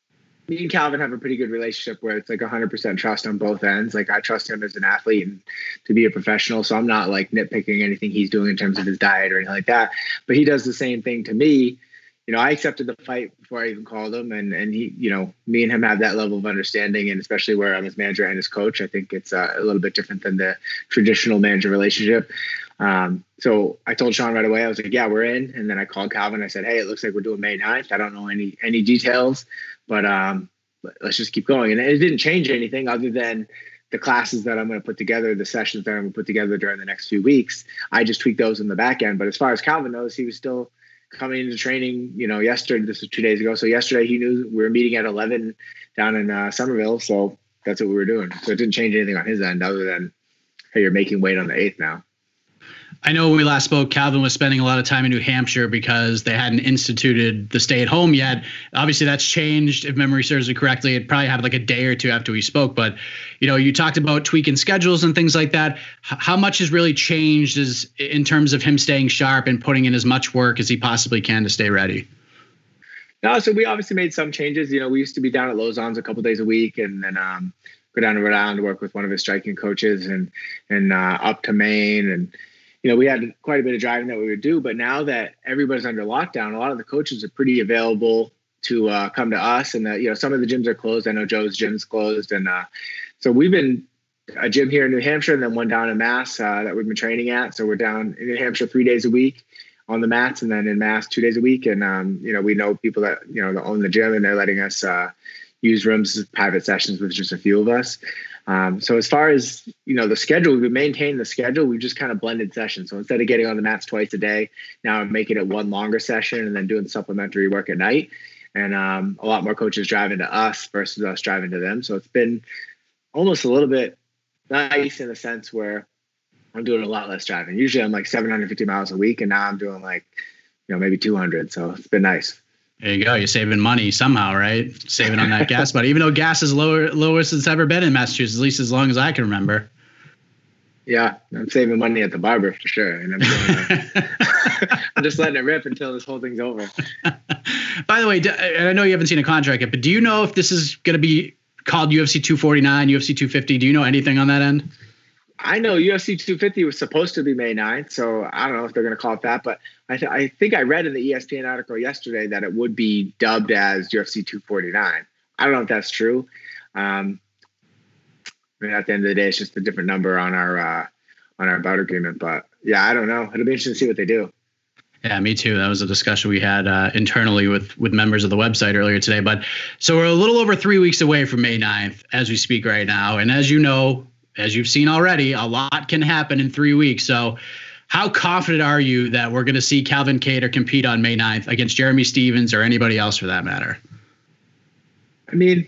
me and Calvin have a pretty good relationship where it's like one hundred percent trust on both ends. Like I trust him as an athlete and to be a professional. So I'm not like nitpicking anything he's doing in terms of his diet or anything like that. But he does the same thing to me. You know, I accepted the fight before I even called him, and and he, you know, me and him have that level of understanding, and especially where I'm his manager and his coach, I think it's uh, a little bit different than the traditional manager relationship. Um, so I told Sean right away, I was like, yeah, we're in. And then I called Calvin. I said, hey, it looks like we're doing May ninth. I don't know any any details, but um, let's just keep going. And it didn't change anything other than the classes that I'm going to put together, the sessions that I'm going to put together during the next few weeks. I just tweaked those in the back end. But as far as Calvin knows, he was still coming into training, you know, yesterday, this was two days ago. So yesterday he knew we were meeting at eleven down in uh, Somerville. So that's what we were doing. So it didn't change anything on his end other than, hey, you're making weight on the eighth now. I know when we last spoke, Calvin was spending a lot of time in New Hampshire because they hadn't instituted the stay at home yet. Obviously that's changed. If memory serves me correctly, it probably happened like a day or two after we spoke, but you know, you talked about tweaking schedules and things like that. H- how much has really changed is in terms of him staying sharp and putting in as much work as he possibly can to stay ready? No, so we obviously made some changes. You know, we used to be down at Lausanne's a couple days a week and then um, go down to Rhode Island to work with one of his striking coaches and, and uh, up to Maine. And, you know, we had quite a bit of driving that we would do, but now that everybody's under lockdown, a lot of the coaches are pretty available to uh, come to us. And, the, you know, some of the gyms are closed. I know Joe's gym's closed. And uh, so we've been a gym here in New Hampshire and then one down in Mass uh, that we've been training at. So we're down in New Hampshire three days a week. on the mats and then in mass two days a week. And, um, you know, we know people that, you know, that own the gym, and they're letting us uh, use rooms as private sessions with just a few of us. Um, so as far as, you know, the schedule, we maintain the schedule. We've just kind of blended sessions. So instead of getting on the mats twice a day, now I'm making it one longer session and then doing supplementary work at night. And um, a lot more coaches driving to us versus us driving to them. So it's been almost a little bit nice in the sense where I'm doing a lot less driving. Usually I'm like seven hundred fifty miles a week, and now I'm doing like, you know, maybe two hundred. So it's been nice. There you go. You're saving money somehow, right? Saving on that gas money, even though gas is lower, lowest it's ever been in Massachusetts, at least as long as I can remember. Yeah, I'm saving money at the barber for sure. And I'm, doing, uh, I'm just letting it rip until this whole thing's over. By the way, and I know you haven't seen a contract yet, but do you know if this is going to be called U F C two forty-nine, U F C two fifty? Do you know anything on that end? I know U F C two fifty was supposed to be May ninth, so I don't know if they're going to call it that, but I, th- I think I read in the E S P N article yesterday that it would be dubbed as U F C two forty-nine. I don't know if that's true. Um, I mean, at the end of the day, it's just a different number on our uh, on our bout agreement, but yeah, I don't know. It'll be interesting to see what they do. Yeah, me too. That was a discussion we had uh, internally with with members of the website earlier today. But so we're a little over three weeks away from May ninth as we speak right now, and as you know, as you've seen already, a lot can happen in three weeks. So how confident are you that we're going to see Calvin Kattar compete on May ninth against Jeremy Stephens or anybody else for that matter? I mean,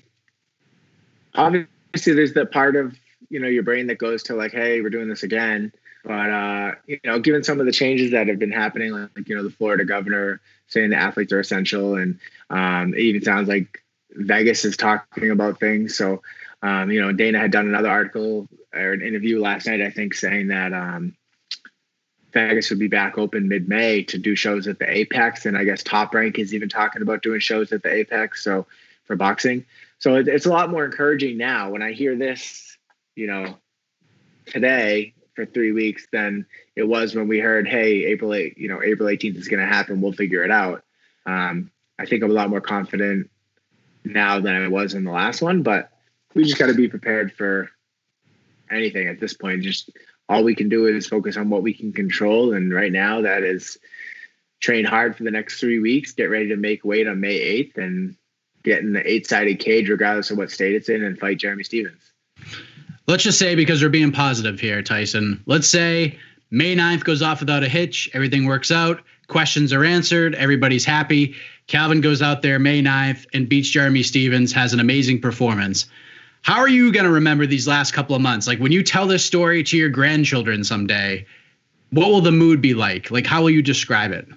obviously there's that part of, you know, your brain that goes to like, hey, we're doing this again. But, uh, you know, given some of the changes that have been happening, like, you know, the Florida governor saying the athletes are essential, and um, it even sounds like Vegas is talking about things. So, Um, you know, Dana had done another article or an interview last night, I think, saying that um, Vegas would be back open mid-May to do shows at the Apex. And I guess Top Rank is even talking about doing shows at the Apex. So for boxing. So it, it's a lot more encouraging now when I hear this, you know, today for three weeks than it was when we heard, hey, April eighth, you know, April eighteenth is going to happen. We'll figure it out. Um, I think I'm a lot more confident now than I was in the last one, but we just got to be prepared for anything at this point. Just all we can do is focus on what we can control. And right now that is train hard for the next three weeks, get ready to make weight on May eighth and get in the eight sided cage, regardless of what state it's in, and fight Jeremy Stephens. Let's just say, because we're being positive here, Tyson, let's say May ninth goes off without a hitch. Everything works out. Questions are answered. Everybody's happy. Calvin goes out there May ninth and beats Jeremy Stephens, has an amazing performance. How are you going to remember these last couple of months? Like when you tell this story to your grandchildren someday, what will the mood be like? Like, how will you describe it?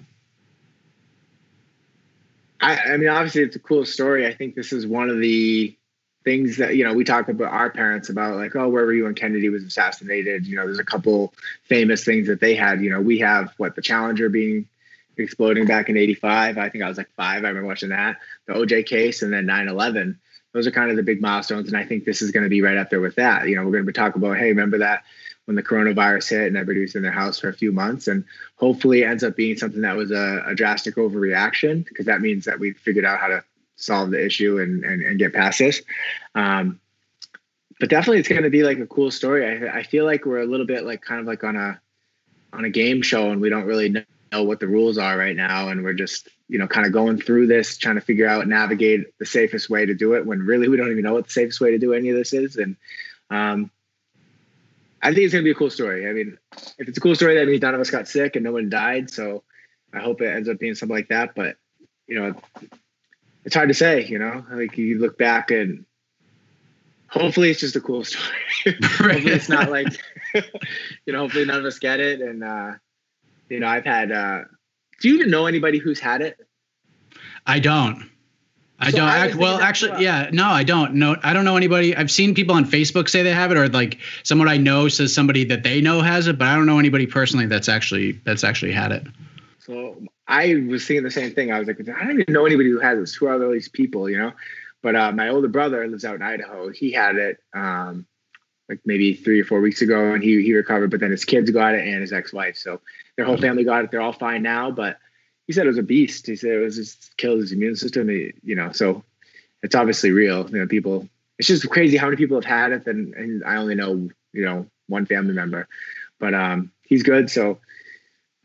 I, I mean, obviously it's a cool story. I think this is one of the things that, you know, we talk about our parents about, like, oh, where were you when Kennedy was assassinated? You know, there's a couple famous things that they had. You know, we have what, the Challenger being exploding back in eighty-five. I think I was like five. I remember watching that, the O J case, and then nine eleven. Those are kind of the big milestones. And I think this is going to be right up there with that. You know, we're going to be talking about, hey, remember that when the coronavirus hit and everybody was in their house for a few months, and hopefully it ends up being something that was a, a drastic overreaction, because that means that we figured out how to solve the issue and, and, and get past this. Um, but definitely it's going to be like a cool story. I, I feel like we're a little bit like kind of like on a, on a game show, and we don't really know know what the rules are right now. And we're just, you know, kind of going through this, trying to figure out, navigate the safest way to do it, when really we don't even know what the safest way to do any of this is. And um, I think it's going to be a cool story. I mean, if it's a cool story, that means none of us got sick and no one died. So I hope it ends up being something like that. But, you know, it's hard to say, you know, like you look back and hopefully it's just a cool story. Hopefully it's not like, you know, hopefully none of us get it. And, uh, you know, I've had, uh, do you even know anybody who's had it? I don't. I So don't. I was Act, well, thinking actually, that's yeah, no, I don't. No, I don't know anybody. I've seen people on Facebook say they have it, or like someone I know says somebody that they know has it, but I don't know anybody personally that's actually that's actually had it. So I was thinking the same thing. I was like, I don't even know anybody who has this. Who are all these people, you know? But uh, my older brother lives out in Idaho. He had it um, like maybe three or four weeks ago, and he he recovered. But then his kids got it and his ex-wife. So their whole family got it. They're all fine now. But he said it was a beast. He said it was just killed his immune system. He, you know, so it's obviously real. You know, people. It's just crazy how many people have had it, and, and I only know, you know, one family member. But um, he's good. So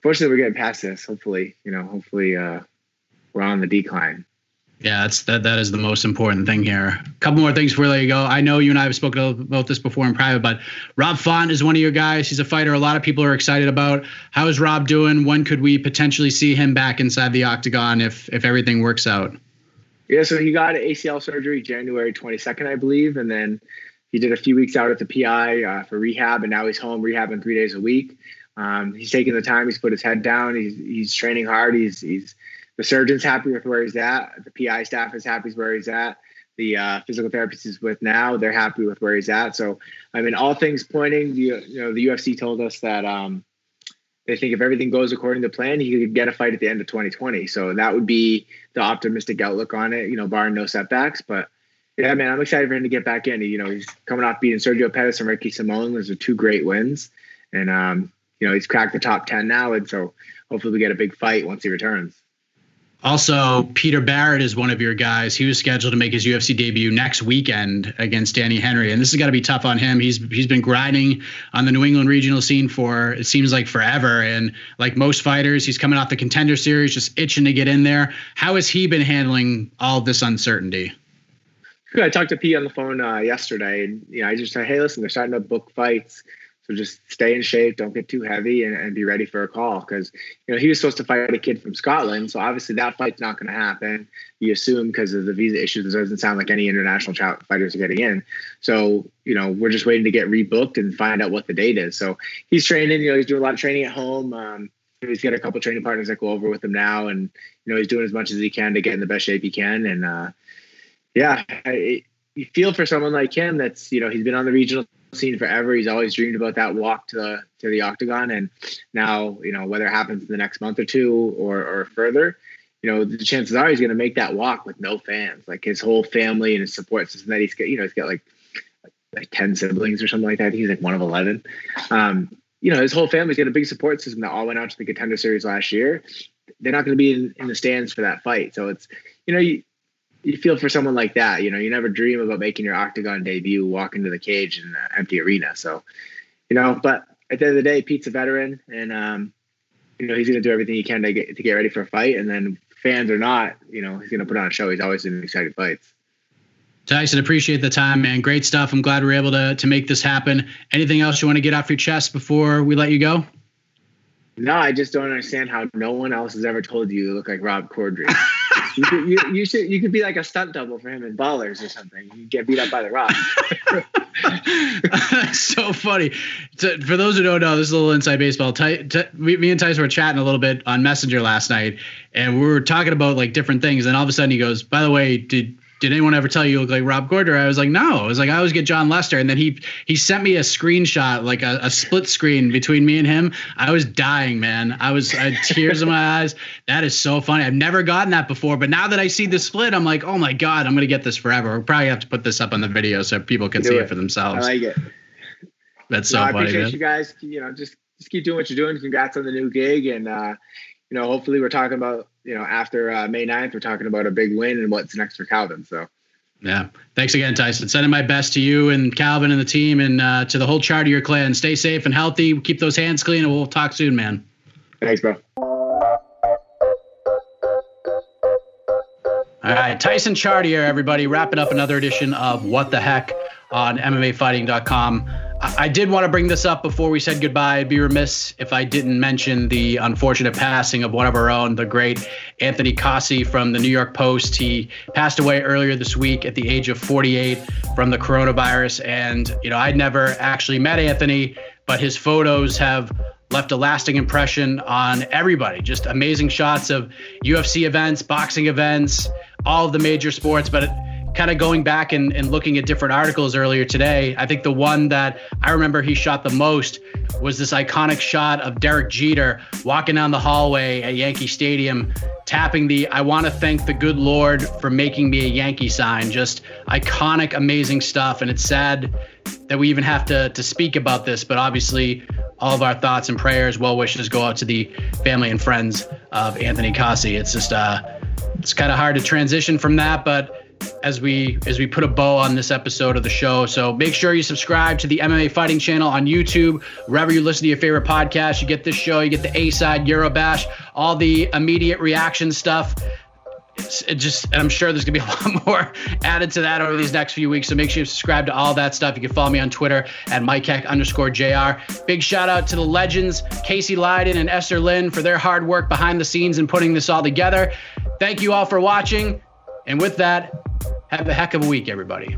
fortunately, we're getting past this. Hopefully, you know, hopefully uh, we're on the decline. Yeah, that's that. That is the most important thing here. A couple more things before we let you go. I know you and I have spoken about this before in private, but Rob Font is one of your guys. He's a fighter a lot of people are excited about. How is Rob doing? When could we potentially see him back inside the octagon if if everything works out? Yeah, so he got A C L surgery January twenty-second, I believe, and then he did a few weeks out at the P I uh, for rehab, and now he's home rehabbing three days a week. Um, he's taking the time. He's put his head down. He's he's training hard. He's he's The surgeon's happy with where he's at. The P I staff is happy with where he's at. The uh, physical therapist he's with now, they're happy with where he's at. So, I mean, all things pointing, you, you know, the U F C told us that um, they think if everything goes according to plan, he could get a fight at the end of twenty twenty. So that would be the optimistic outlook on it, you know, barring no setbacks. But, yeah, man, I'm excited for him to get back in. You know, he's coming off beating Sergio Pettis and Ricky Simon. Those are two great wins. And, um, you know, he's cracked the top ten now. And so hopefully we get a big fight once he returns. Also, Peter Barrett is one of your guys. He was scheduled to make his U F C debut next weekend against Danny Henry, and this has got to be tough on him. He's he's been grinding on the New England regional scene for, it seems like, forever, and like most fighters, he's coming off the Contender Series, just itching to get in there. How has he been handling all this uncertainty? I talked to Pete on the phone uh, yesterday, and you know, I just said, hey, listen, they're starting to book fights. So just stay in shape, don't get too heavy, and, and be ready for a call. Because, you know, he was supposed to fight a kid from Scotland. So obviously that fight's not going to happen. You assume because of the visa issues, it doesn't sound like any international fighters are getting in. So, you know, we're just waiting to get rebooked and find out what the date is. So he's training, you know, he's doing a lot of training at home. Um, he's got a couple of training partners that go over with him now. And, you know, he's doing as much as he can to get in the best shape he can. And, uh, yeah, I, you feel for someone like him that's, you know, he's been on the regional scene forever. He's always dreamed about that walk to the to the octagon, and now, you know, whether it happens in the next month or two or or further, you know, the chances are he's going to make that walk with no fans. Like his whole family and his support system that he's got, you know, he's got like like ten siblings or something like that. I think he's like one of eleven. Um, you know, his whole family's got a big support system that all went out to the Contender Series last year. They're not going to be in, in the stands for that fight, so it's, you know, you. You feel for someone like that. You know, you never dream about making your octagon debut, walk into the cage in an empty arena. So, you know, but at the end of the day, Pete's a veteran, and, um, you know, he's going to do everything he can to get to get ready for a fight. And then fans or not, you know, he's going to put on a show. He's always in exciting fights. Tyson, appreciate the time, man. Great stuff. I'm glad we were able to, to make this happen. Anything else you want to get off your chest before we let you go? No, I just don't understand how no one else has ever told you you look like Rob Corddry. You could, you, you should you could be like a stunt double for him in Ballers or something. You get beat up by The Rock. That's so funny. To, for those who don't know, this is a little inside baseball. Ty, Ty, me, me and Tyson were chatting a little bit on Messenger last night, and we were talking about like different things. And all of a sudden, he goes, "By the way, did." Did anyone ever tell you you look like Rob Corddry?" I was like, no. I was like, I always get John Lester. And then he he sent me a screenshot, like a, a split screen between me and him. I was dying, man. I was I had tears in my eyes. That is so funny. I've never gotten that before. But now that I see the split, I'm like, oh, my God, I'm going to get this forever. We'll probably have to put this up on the video so people can Do see it. it for themselves. I like it. That's so no, funny, I appreciate man. you guys. You know, just, just keep doing what you're doing. Congrats on the new gig. And, uh, you know, hopefully we're talking about, you know, after uh, May ninth, we're talking about a big win and what's next for Calvin. So. Yeah. Thanks again, Tyson. Sending my best to you and Calvin and the team, and uh, to the whole Chartier clan. Stay safe and healthy. Keep those hands clean, and we'll talk soon, man. Thanks, bro. All right. Tyson Chartier, everybody. Wrapping up another edition of What the Heck on M M A Fighting dot com. I did want to bring this up before we said goodbye. I'd be remiss if I didn't mention the unfortunate passing of one of our own, the great Anthony Cossi from the New York Post. He passed away earlier this week at the age of forty-eight from the coronavirus. And, you know, I'd never actually met Anthony, but his photos have left a lasting impression on everybody. Just amazing shots of U F C events, boxing events, all of the major sports. But it, kind of going back and, and looking at different articles earlier today, I think the one that I remember he shot the most was this iconic shot of Derek Jeter walking down the hallway at Yankee Stadium, tapping the "I want to thank the good Lord for making me a Yankee" sign. Just iconic, amazing stuff. And it's sad that we even have to to speak about this, but obviously all of our thoughts and prayers, well wishes go out to the family and friends of Anthony Cossi. It's just uh, it's kind of hard to transition from that, but as we as we put a bow on this episode of the show. So make sure you subscribe to the M M A Fighting channel on YouTube. Wherever you listen to your favorite podcast, you get this show, you get the A-Side, Eurobash, all the immediate reaction stuff. It's, it just, and I'm sure there's gonna be a lot more added to that over these next few weeks. So make sure you subscribe to all that stuff. You can follow me on Twitter at MikeHeck underscore JR. Big shout out to the legends, Casey Leiden and Esther Lynn, for their hard work behind the scenes and putting this all together. Thank you all for watching. And with that, have a heck of a week, everybody.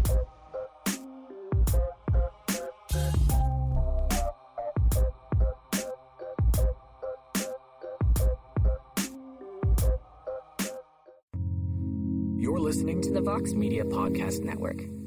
You're listening to the Vox Media Podcast Network.